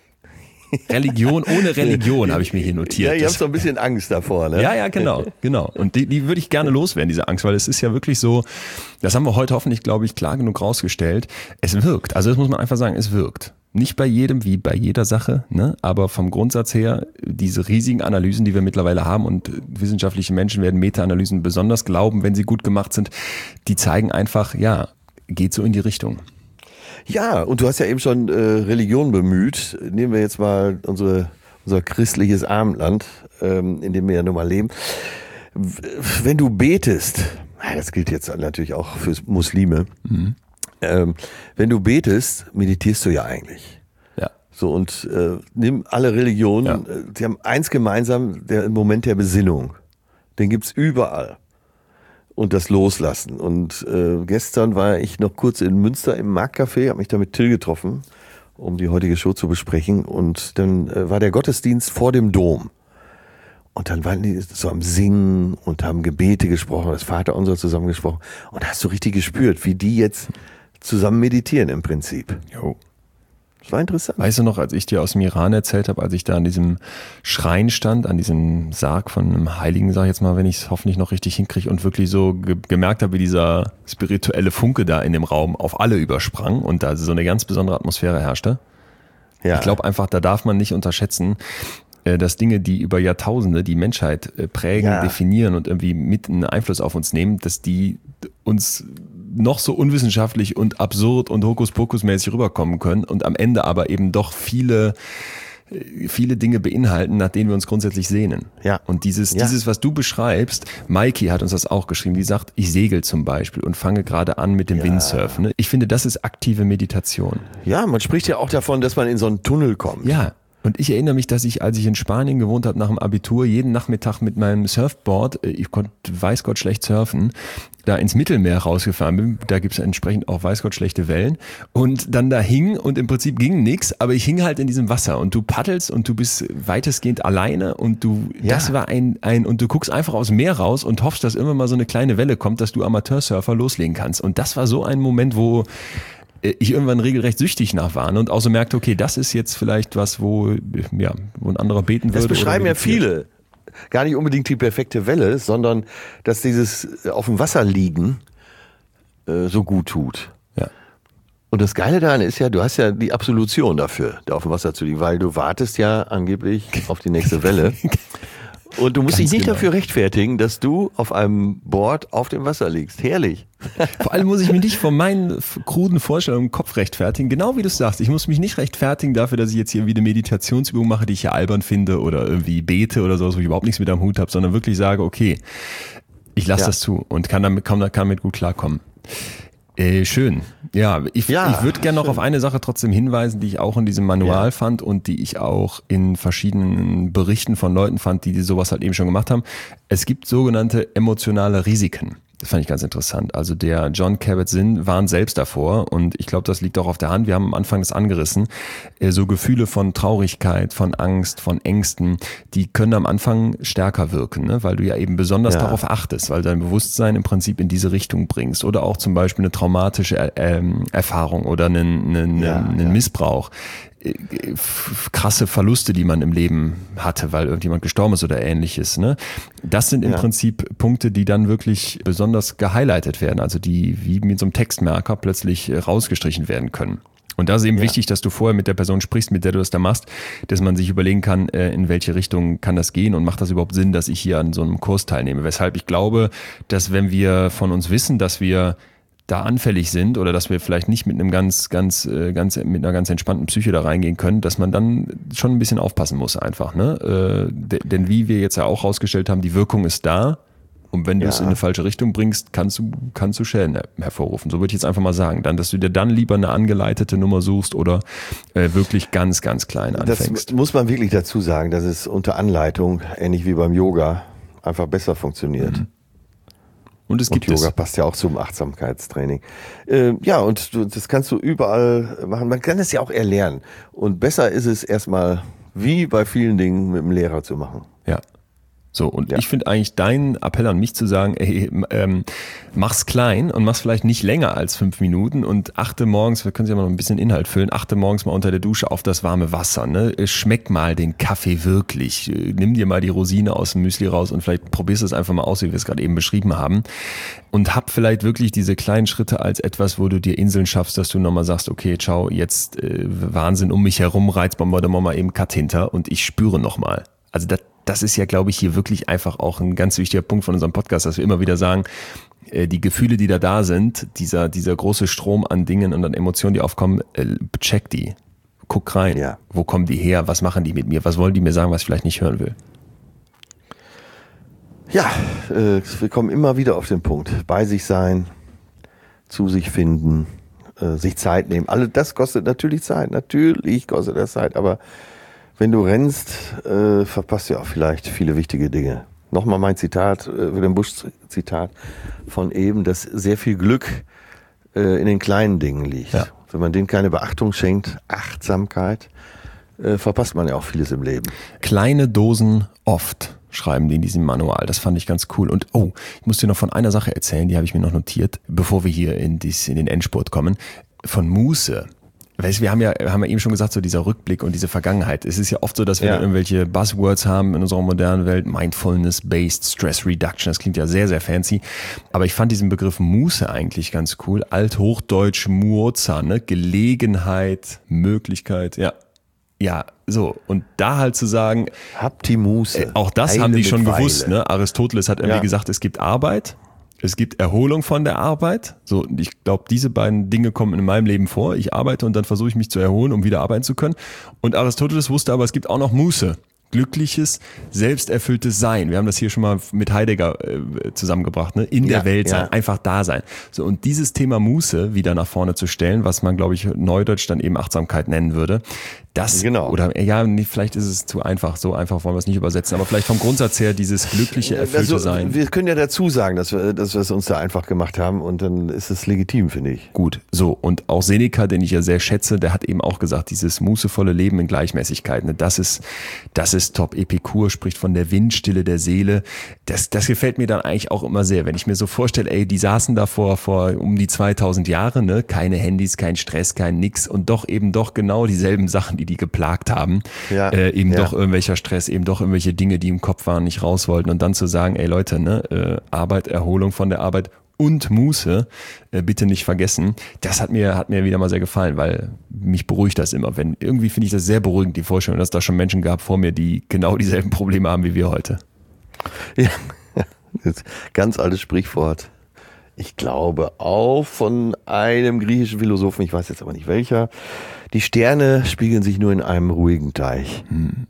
Religion ohne Religion habe ich mir hier notiert. Ja, ihr Das- habt so ein bisschen Angst davor, ne? Ja, ja, genau, genau. Und die, die würde ich gerne loswerden, diese Angst, weil es ist ja wirklich so, das haben wir heute hoffentlich, glaube ich, klar genug rausgestellt. Es wirkt. Also das muss man einfach sagen, es wirkt. Nicht bei jedem, wie bei jeder Sache, ne? Aber vom Grundsatz her, diese riesigen Analysen, die wir mittlerweile haben, und wissenschaftliche Menschen werden Meta-Analysen besonders glauben, wenn sie gut gemacht sind, die zeigen einfach, ja, geht so in die Richtung. Ja, und du hast ja eben schon äh, Religion bemüht. Nehmen wir jetzt mal unsere, unser christliches Abendland, ähm, in dem wir ja nun mal leben. W- Wenn du betest, ja, das gilt jetzt natürlich auch für Muslime, Mhm. ähm, wenn du betest, meditierst du ja eigentlich. Ja. So, und äh, nimm alle Religionen, Ja. äh, die haben eins gemeinsam, der Moment der Besinnung. Den gibt's überall. Und das Loslassen. Und äh, gestern war ich noch kurz in Münster im Marktcafé, habe mich da mit Till getroffen, um die heutige Show zu besprechen. Und dann äh, war der Gottesdienst vor dem Dom. Und dann waren die so am Singen und haben Gebete gesprochen, das Vaterunser zusammen gesprochen. Und da hast du richtig gespürt, wie die jetzt zusammen meditieren im Prinzip. Jo. Das war interessant. Weißt du noch, als ich dir aus dem Iran erzählt habe, als ich da an diesem Schrein stand, an diesem Sarg von einem Heiligen, sag ich jetzt mal, wenn ich es hoffentlich noch richtig hinkriege, und wirklich so ge- gemerkt habe, wie dieser spirituelle Funke da in dem Raum auf alle übersprang und da so eine ganz besondere Atmosphäre herrschte. Ja. Ich glaube einfach, da darf man nicht unterschätzen, äh, dass Dinge, die über Jahrtausende die Menschheit äh, prägen, Ja. definieren und irgendwie mit einen Einfluss auf uns nehmen, dass die uns noch so unwissenschaftlich und absurd und Hokuspokus-mäßig rüberkommen können und am Ende aber eben doch viele äh, viele Dinge beinhalten, nach denen wir uns grundsätzlich sehnen. Ja. Und dieses, Ja. dieses, was du beschreibst, Maiki hat uns das auch geschrieben, die sagt, ich segel zum Beispiel und fange gerade an mit dem Ja. Windsurfen. ne? Ich finde, das ist aktive Meditation. Ja, man spricht ja auch davon, dass man in so einen Tunnel kommt. Ja, und ich erinnere mich, dass ich, als ich in Spanien gewohnt habe, nach dem Abitur, jeden Nachmittag mit meinem Surfboard, äh, ich konnte weiß Gott schlecht surfen, da ins Mittelmeer rausgefahren bin. Da gibt es entsprechend auch weiß Gott schlechte Wellen. Und dann da hing und im Prinzip ging nichts, aber ich hing halt in diesem Wasser und du paddelst und du bist weitestgehend alleine und du, Ja. das war ein, ein, und du guckst einfach aus dem Meer raus und hoffst, dass immer mal so eine kleine Welle kommt, dass du Amateursurfer loslegen kannst. Und das war so ein Moment, wo ich irgendwann regelrecht süchtig nach war und auch so merkte, okay, das ist jetzt vielleicht was, wo, ja, wo ein anderer beten würde. Das beschreiben oder ja viele. Gar nicht unbedingt die perfekte Welle, sondern dass dieses auf dem Wasser liegen äh, so gut tut. Ja. Und das Geile daran ist ja, du hast ja die Absolution dafür, da auf dem Wasser zu liegen, weil du wartest ja angeblich auf die nächste Welle. Und du musst Ganz dich nicht genau. dafür rechtfertigen, dass du auf einem Board auf dem Wasser liegst. Herrlich. Vor allem muss ich mich nicht von meinen f- kruden Vorstellungen im Kopf rechtfertigen, genau wie du es sagst. Ich muss mich nicht rechtfertigen dafür, dass ich jetzt hier irgendwie eine Meditationsübung mache, die ich ja albern finde oder irgendwie bete oder so, wo ich überhaupt nichts mit am Hut habe, sondern wirklich sage, okay, ich lasse Ja. das zu und kann damit, kann, kann damit gut klarkommen. Äh, schön. Ja, ich, Ja, ich würde gerne noch auf eine Sache trotzdem hinweisen, die ich auch in diesem Manual Ja. fand und die ich auch in verschiedenen Berichten von Leuten fand, die sowas halt eben schon gemacht haben. Es gibt sogenannte emotionale Risiken. Das fand ich ganz interessant. Also der John Kabat-Zinn warnt selbst davor und ich glaube, das liegt auch auf der Hand. Wir haben am Anfang das angerissen. Äh, So Gefühle von Traurigkeit, von Angst, von Ängsten, die können am Anfang stärker wirken, ne? Weil du ja eben besonders Ja. darauf achtest, weil dein Bewusstsein im Prinzip in diese Richtung bringst. Oder auch zum Beispiel eine traumatische äh, ähm, Erfahrung oder einen, einen, Ja, einen ja. Missbrauch. Äh, f- krasse Verluste, die man im Leben hatte, weil irgendjemand gestorben ist oder ähnliches. Ne? Das sind im Ja. Prinzip Punkte, die dann wirklich besonders gehighlightet werden, also die wie mit so einem Textmerker plötzlich äh, rausgestrichen werden können. Und da ist eben Ja. wichtig, dass du vorher mit der Person sprichst, mit der du das da machst, dass man sich überlegen kann, äh, in welche Richtung kann das gehen und macht das überhaupt Sinn, dass ich hier an so einem Kurs teilnehme. Weshalb ich glaube, dass wenn wir von uns wissen, dass wir da anfällig sind oder dass wir vielleicht nicht mit einem ganz, ganz, äh, ganz, mit einer ganz entspannten Psyche da reingehen können, dass man dann schon ein bisschen aufpassen muss einfach, ne? Äh, de- denn wie wir jetzt ja auch rausgestellt haben, die Wirkung ist da und wenn du es Ja. in eine falsche Richtung bringst, kannst du, kannst du Schäden her- hervorrufen. So würde ich jetzt einfach mal sagen. Dann, dass du dir dann lieber eine angeleitete Nummer suchst oder äh, wirklich ganz, ganz klein anfängst. Das muss man wirklich dazu sagen, dass es unter Anleitung, ähnlich wie beim Yoga, einfach besser funktioniert. Mhm. Und es Und gibt Yoga es. passt ja auch zum Achtsamkeitstraining. Äh, ja, und du, das kannst du überall machen. Man kann es ja auch erlernen. Und besser ist es erstmal wie bei vielen Dingen mit dem Lehrer zu machen. Ja. So, und Ja. ich finde eigentlich deinen Appell an mich zu sagen, ey, ähm, mach's klein und mach's vielleicht nicht länger als fünf Minuten und achte morgens, wir können ja mal noch ein bisschen Inhalt füllen, achte morgens mal unter der Dusche auf das warme Wasser, ne? Schmeck mal den Kaffee wirklich. Nimm dir mal die Rosine aus dem Müsli raus und vielleicht probierst du es einfach mal aus, wie wir es gerade eben beschrieben haben. Und hab vielleicht wirklich diese kleinen Schritte als etwas, wo du dir Inseln schaffst, dass du nochmal sagst, okay, ciao, jetzt äh, Wahnsinn um mich herum, Reizbombe, mal eben Cut hinter und ich spüre nochmal. Also das Das ist ja, glaube ich, hier wirklich einfach auch ein ganz wichtiger Punkt von unserem Podcast, dass wir immer wieder sagen, die Gefühle, die da da sind, dieser, dieser große Strom an Dingen und an Emotionen, die aufkommen, check die. Guck rein. Ja. Wo kommen die her? Was machen die mit mir? Was wollen die mir sagen, was ich vielleicht nicht hören will? Ja, äh, wir kommen immer wieder auf den Punkt. Bei sich sein, zu sich finden, äh, sich Zeit nehmen. Alle, das kostet natürlich Zeit. Natürlich kostet das Zeit, aber wenn du rennst, äh, verpasst du auch vielleicht viele wichtige Dinge. Nochmal mein Zitat, äh, Wilhelm Busch-Zitat von eben, dass sehr viel Glück äh, in den kleinen Dingen liegt. Ja. Wenn man denen keine Beachtung schenkt, Achtsamkeit, äh, verpasst man ja auch vieles im Leben. Kleine Dosen oft, schreiben die in diesem Manual. Das fand ich ganz cool. Und oh, ich muss dir noch von einer Sache erzählen, die habe ich mir noch notiert, bevor wir hier in, dies, in den Endspurt kommen. Von Muße. Weißt, wir haben ja, haben ja eben schon gesagt, so dieser Rückblick und diese Vergangenheit. Es ist ja oft so, dass wir Ja. dann irgendwelche Buzzwords haben in unserer modernen Welt. Mindfulness-based Stress Reduction. Das klingt ja sehr, sehr fancy. Aber ich fand diesen Begriff Muße eigentlich ganz cool. Althochdeutsch Muoza, ne? Gelegenheit, Möglichkeit, ja. Ja, so. Und da halt zu sagen, Habt die Muße. äh, auch das Eile haben die mit schon Weile. gewusst, ne? Aristoteles hat irgendwie Ja. gesagt, es gibt Arbeit. Es gibt Erholung von der Arbeit. So, und ich glaube, diese beiden Dinge kommen in meinem Leben vor. Ich arbeite und dann versuche ich mich zu erholen, um wieder arbeiten zu können. Und Aristoteles wusste aber, es gibt auch noch Muße. Glückliches, selbsterfülltes Sein. Wir haben das hier schon mal mit Heidegger äh, zusammengebracht, ne? In der Ja, Welt sein, ja. einfach da sein. So, und dieses Thema Muße wieder nach vorne zu stellen, was man, glaube ich, neudeutsch dann eben Achtsamkeit nennen würde, das, Genau. oder ja, nee, vielleicht ist es zu einfach, so einfach wollen wir es nicht übersetzen, aber vielleicht vom Grundsatz her dieses glückliche, erfüllte Also, Sein. wir können ja dazu sagen, dass wir, dass wir es uns da einfach gemacht haben und dann ist es legitim, finde ich. Gut, so, und auch Seneca, den ich ja sehr schätze, der hat eben auch gesagt, dieses mußevolle Leben in Gleichmäßigkeit, ne, das ist, das ist top. Epikur spricht von der Windstille der Seele. Das, das gefällt mir dann eigentlich auch immer sehr, wenn ich mir so vorstelle, ey, die saßen da vor, vor um die zweitausend Jahre, ne, keine Handys, kein Stress, kein nix und doch eben doch genau dieselben Sachen, die die geplagt haben. Ja, äh, eben ja. doch irgendwelcher Stress, eben doch irgendwelche Dinge, die im Kopf waren, nicht raus wollten und dann zu sagen, ey Leute, ne, äh, Arbeit, Erholung von der Arbeit und Muße, äh, bitte nicht vergessen. Das hat mir, hat mir wieder mal sehr gefallen, weil mich beruhigt das immer. Wenn, irgendwie finde ich das sehr beruhigend, die Vorstellung, dass es da schon Menschen gab vor mir, die genau dieselben Probleme haben wie wir heute. Ja, das ist ein ganz altes Sprichwort. Ich glaube auch von einem griechischen Philosophen, ich weiß jetzt aber nicht welcher. Die Sterne spiegeln sich nur in einem ruhigen Teich.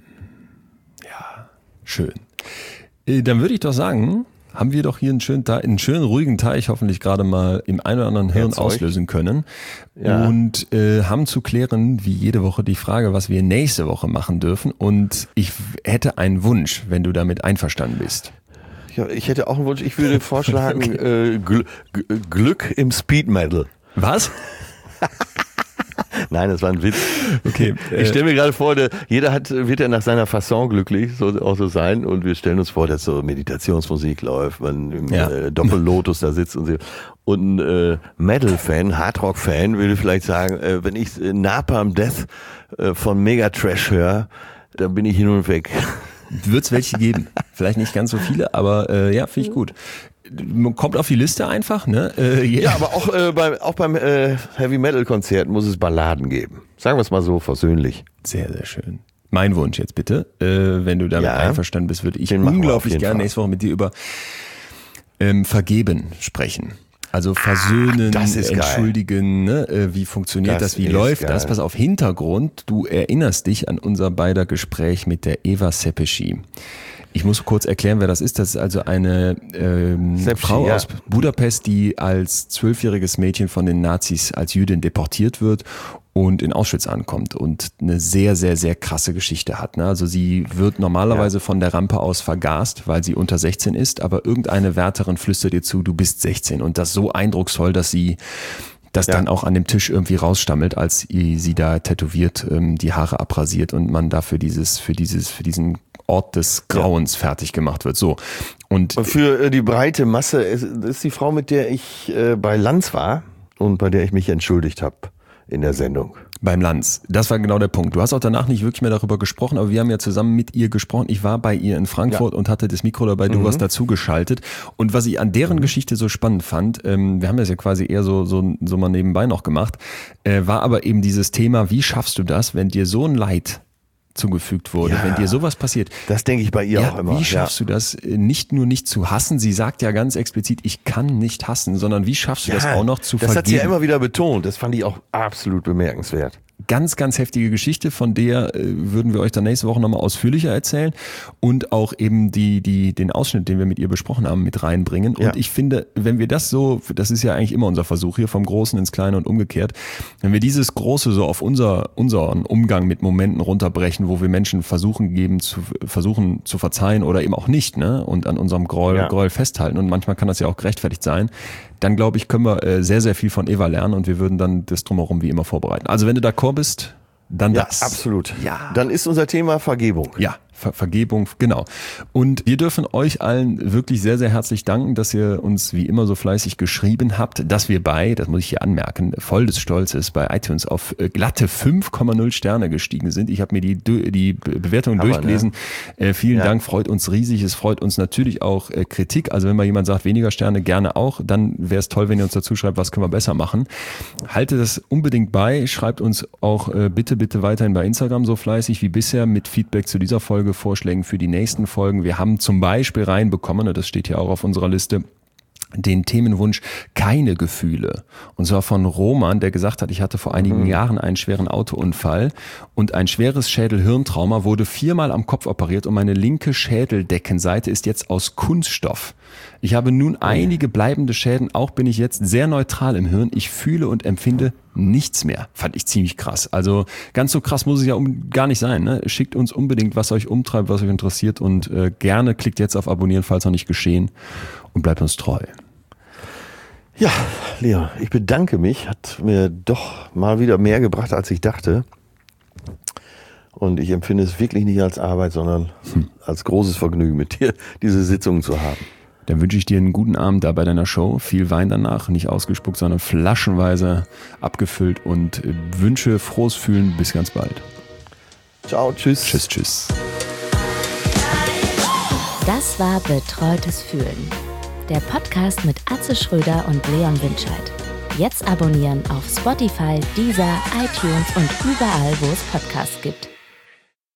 Schön. Äh, Dann würde ich doch sagen, haben wir doch hier einen schönen, Teich, einen schönen ruhigen Teich hoffentlich gerade mal im einen oder anderen Hirn Erzeugt. auslösen können. Ja. Und äh, haben zu klären, wie jede Woche, die Frage, was wir nächste Woche machen dürfen. Und ich hätte einen Wunsch, wenn du damit einverstanden bist. Ja, ich hätte auch einen Wunsch, ich würde vorschlagen, äh, Gl Gl Glück im Speed Metal. Was? Nein, das war ein Witz. Okay. Ich stelle mir gerade vor, der, jeder hat, wird ja nach seiner Fasson glücklich, so auch so sein. Und wir stellen uns vor, dass so Meditationsmusik läuft, man im Ja. äh, Doppellotus da sitzt und so. Und ein äh, Metal-Fan, Hardrock-Fan würde vielleicht sagen, äh, wenn ich äh, Napalm Death äh, von Megatrash höre, dann bin ich hin und weg. Wird es welche geben. Vielleicht nicht ganz so viele, aber äh, ja, finde ich gut. Kommt auf die Liste einfach, ne? Äh, Ja, aber auch, äh, beim, auch beim äh, Heavy-Metal-Konzert muss es Balladen geben. Sagen wir es mal so versöhnlich. Sehr, sehr schön. Mein Wunsch jetzt bitte, äh, wenn du damit Ja. einverstanden bist, würde ich Den machen wir auf unglaublich jeden gerne Fall. nächste Woche mit dir über ähm, Vergeben sprechen. Also versöhnen, das ist geil. entschuldigen, ne? äh, wie funktioniert Das das, wie ist läuft geil. das? Pass auf, Hintergrund, du erinnerst dich an unser beider Gespräch mit der Eva Sepeschi. Ich muss kurz erklären, wer das ist. Das ist also eine ähm, Sepsi, Frau ja. aus Budapest, die als zwölfjähriges Mädchen von den Nazis als Jüdin deportiert wird und in Auschwitz ankommt und eine sehr, sehr, sehr krasse Geschichte hat. Ne? Also sie wird normalerweise Ja. von der Rampe aus vergast, weil sie unter sechzehn ist, aber irgendeine Wärterin flüstert ihr zu, du bist sechzehn und das so eindrucksvoll, dass sie das Ja. dann auch an dem Tisch irgendwie rausstammelt, als sie da tätowiert ähm, die Haare abrasiert und man dafür dieses, für dieses, für diesen Ort des Grauens ja. fertig gemacht wird. So. Und, und für äh, die breite Masse ist, ist die Frau, mit der ich äh, bei Lanz war und bei der ich mich entschuldigt habe in der Sendung. Beim Lanz. Das war genau der Punkt. Du hast auch danach nicht wirklich mehr darüber gesprochen, aber wir haben ja zusammen mit ihr gesprochen. Ich war bei ihr in Frankfurt ja. und hatte das Mikro dabei, du mhm. warst dazugeschaltet. Und was ich an deren mhm. Geschichte so spannend fand, ähm, wir haben das ja quasi eher so, so, so mal nebenbei noch gemacht, äh, war aber eben dieses Thema, wie schaffst du das, wenn dir so ein Leid zugefügt wurde, ja, wenn dir sowas passiert. Das denke ich bei ihr ja, auch immer. Wie schaffst ja. du das, nicht nur nicht zu hassen, sie sagt ja ganz explizit, ich kann nicht hassen, sondern wie schaffst du ja, das auch noch zu das vergeben? Das hat sie ja immer wieder betont, das fand ich auch absolut bemerkenswert. Ganz, ganz heftige Geschichte, von der äh, würden wir euch dann nächste Woche nochmal ausführlicher erzählen und auch eben die, die, den Ausschnitt, den wir mit ihr besprochen haben, mit reinbringen. Und ja. ich finde, wenn wir das so, das ist ja eigentlich immer unser Versuch hier, vom Großen ins Kleine und umgekehrt, wenn wir dieses Große so auf unser, unseren Umgang mit Momenten runterbrechen, wo wir Menschen versuchen geben, zu, versuchen zu verzeihen oder eben auch nicht, ne, und an unserem Groll, ja. Groll festhalten, und manchmal kann das ja auch gerechtfertigt sein, dann glaube ich, können wir äh, sehr, sehr viel von Eva lernen und wir würden dann das Drumherum wie immer vorbereiten. Also wenn du d'accord bist, dann ja, das. Absolut. Ja, dann ist unser Thema Vergebung. Ja, Ver- Vergebung, genau. Und wir dürfen euch allen wirklich sehr, sehr herzlich danken, dass ihr uns wie immer so fleißig geschrieben habt, dass wir bei, das muss ich hier anmerken, voll des Stolzes bei iTunes auf äh, glatte fünf Komma null Sterne gestiegen sind. Ich habe mir die, die Bewertungen Aber, durchgelesen. Ne? Äh, vielen ja. Dank, freut uns riesig. Es freut uns natürlich auch äh, Kritik. Also wenn mal jemand sagt, weniger Sterne, gerne auch. Dann wäre es toll, wenn ihr uns dazu schreibt, was können wir besser machen. Haltet das unbedingt bei. Schreibt uns auch äh, bitte, bitte weiterhin bei Instagram so fleißig wie bisher mit Feedback zu dieser Folge, Vorschlägen für die nächsten Folgen. Wir haben zum Beispiel reinbekommen, und das steht hier auch auf unserer Liste, den Themenwunsch keine Gefühle. Und zwar von Roman, der gesagt hat, ich hatte vor einigen mhm. Jahren einen schweren Autounfall und ein schweres Schädel-Hirntrauma, wurde viermal am Kopf operiert und meine linke Schädeldeckenseite ist jetzt aus Kunststoff. Ich habe nun einige bleibende Schäden, auch bin ich jetzt sehr neutral im Hirn. Ich fühle und empfinde nichts mehr. Fand ich ziemlich krass. Also ganz so krass muss es ja um, gar nicht sein. Ne? Schickt uns unbedingt, was euch umtreibt, was euch interessiert, und äh, gerne klickt jetzt auf Abonnieren, falls noch nicht geschehen, und bleibt uns treu. Ja, Leon, ich bedanke mich. Hat mir doch mal wieder mehr gebracht, als ich dachte. Und ich empfinde es wirklich nicht als Arbeit, sondern hm. als großes Vergnügen, mit dir diese Sitzungen zu haben. Dann wünsche ich dir einen guten Abend da bei deiner Show. Viel Wein danach, nicht ausgespuckt, sondern flaschenweise abgefüllt, und wünsche frohes Fühlen. Bis ganz bald. Ciao, tschüss. Tschüss, tschüss. Das war Betreutes Fühlen. Der Podcast mit Atze Schröder und Leon Winscheid. Jetzt abonnieren auf Spotify, Deezer, iTunes und überall, wo es Podcasts gibt.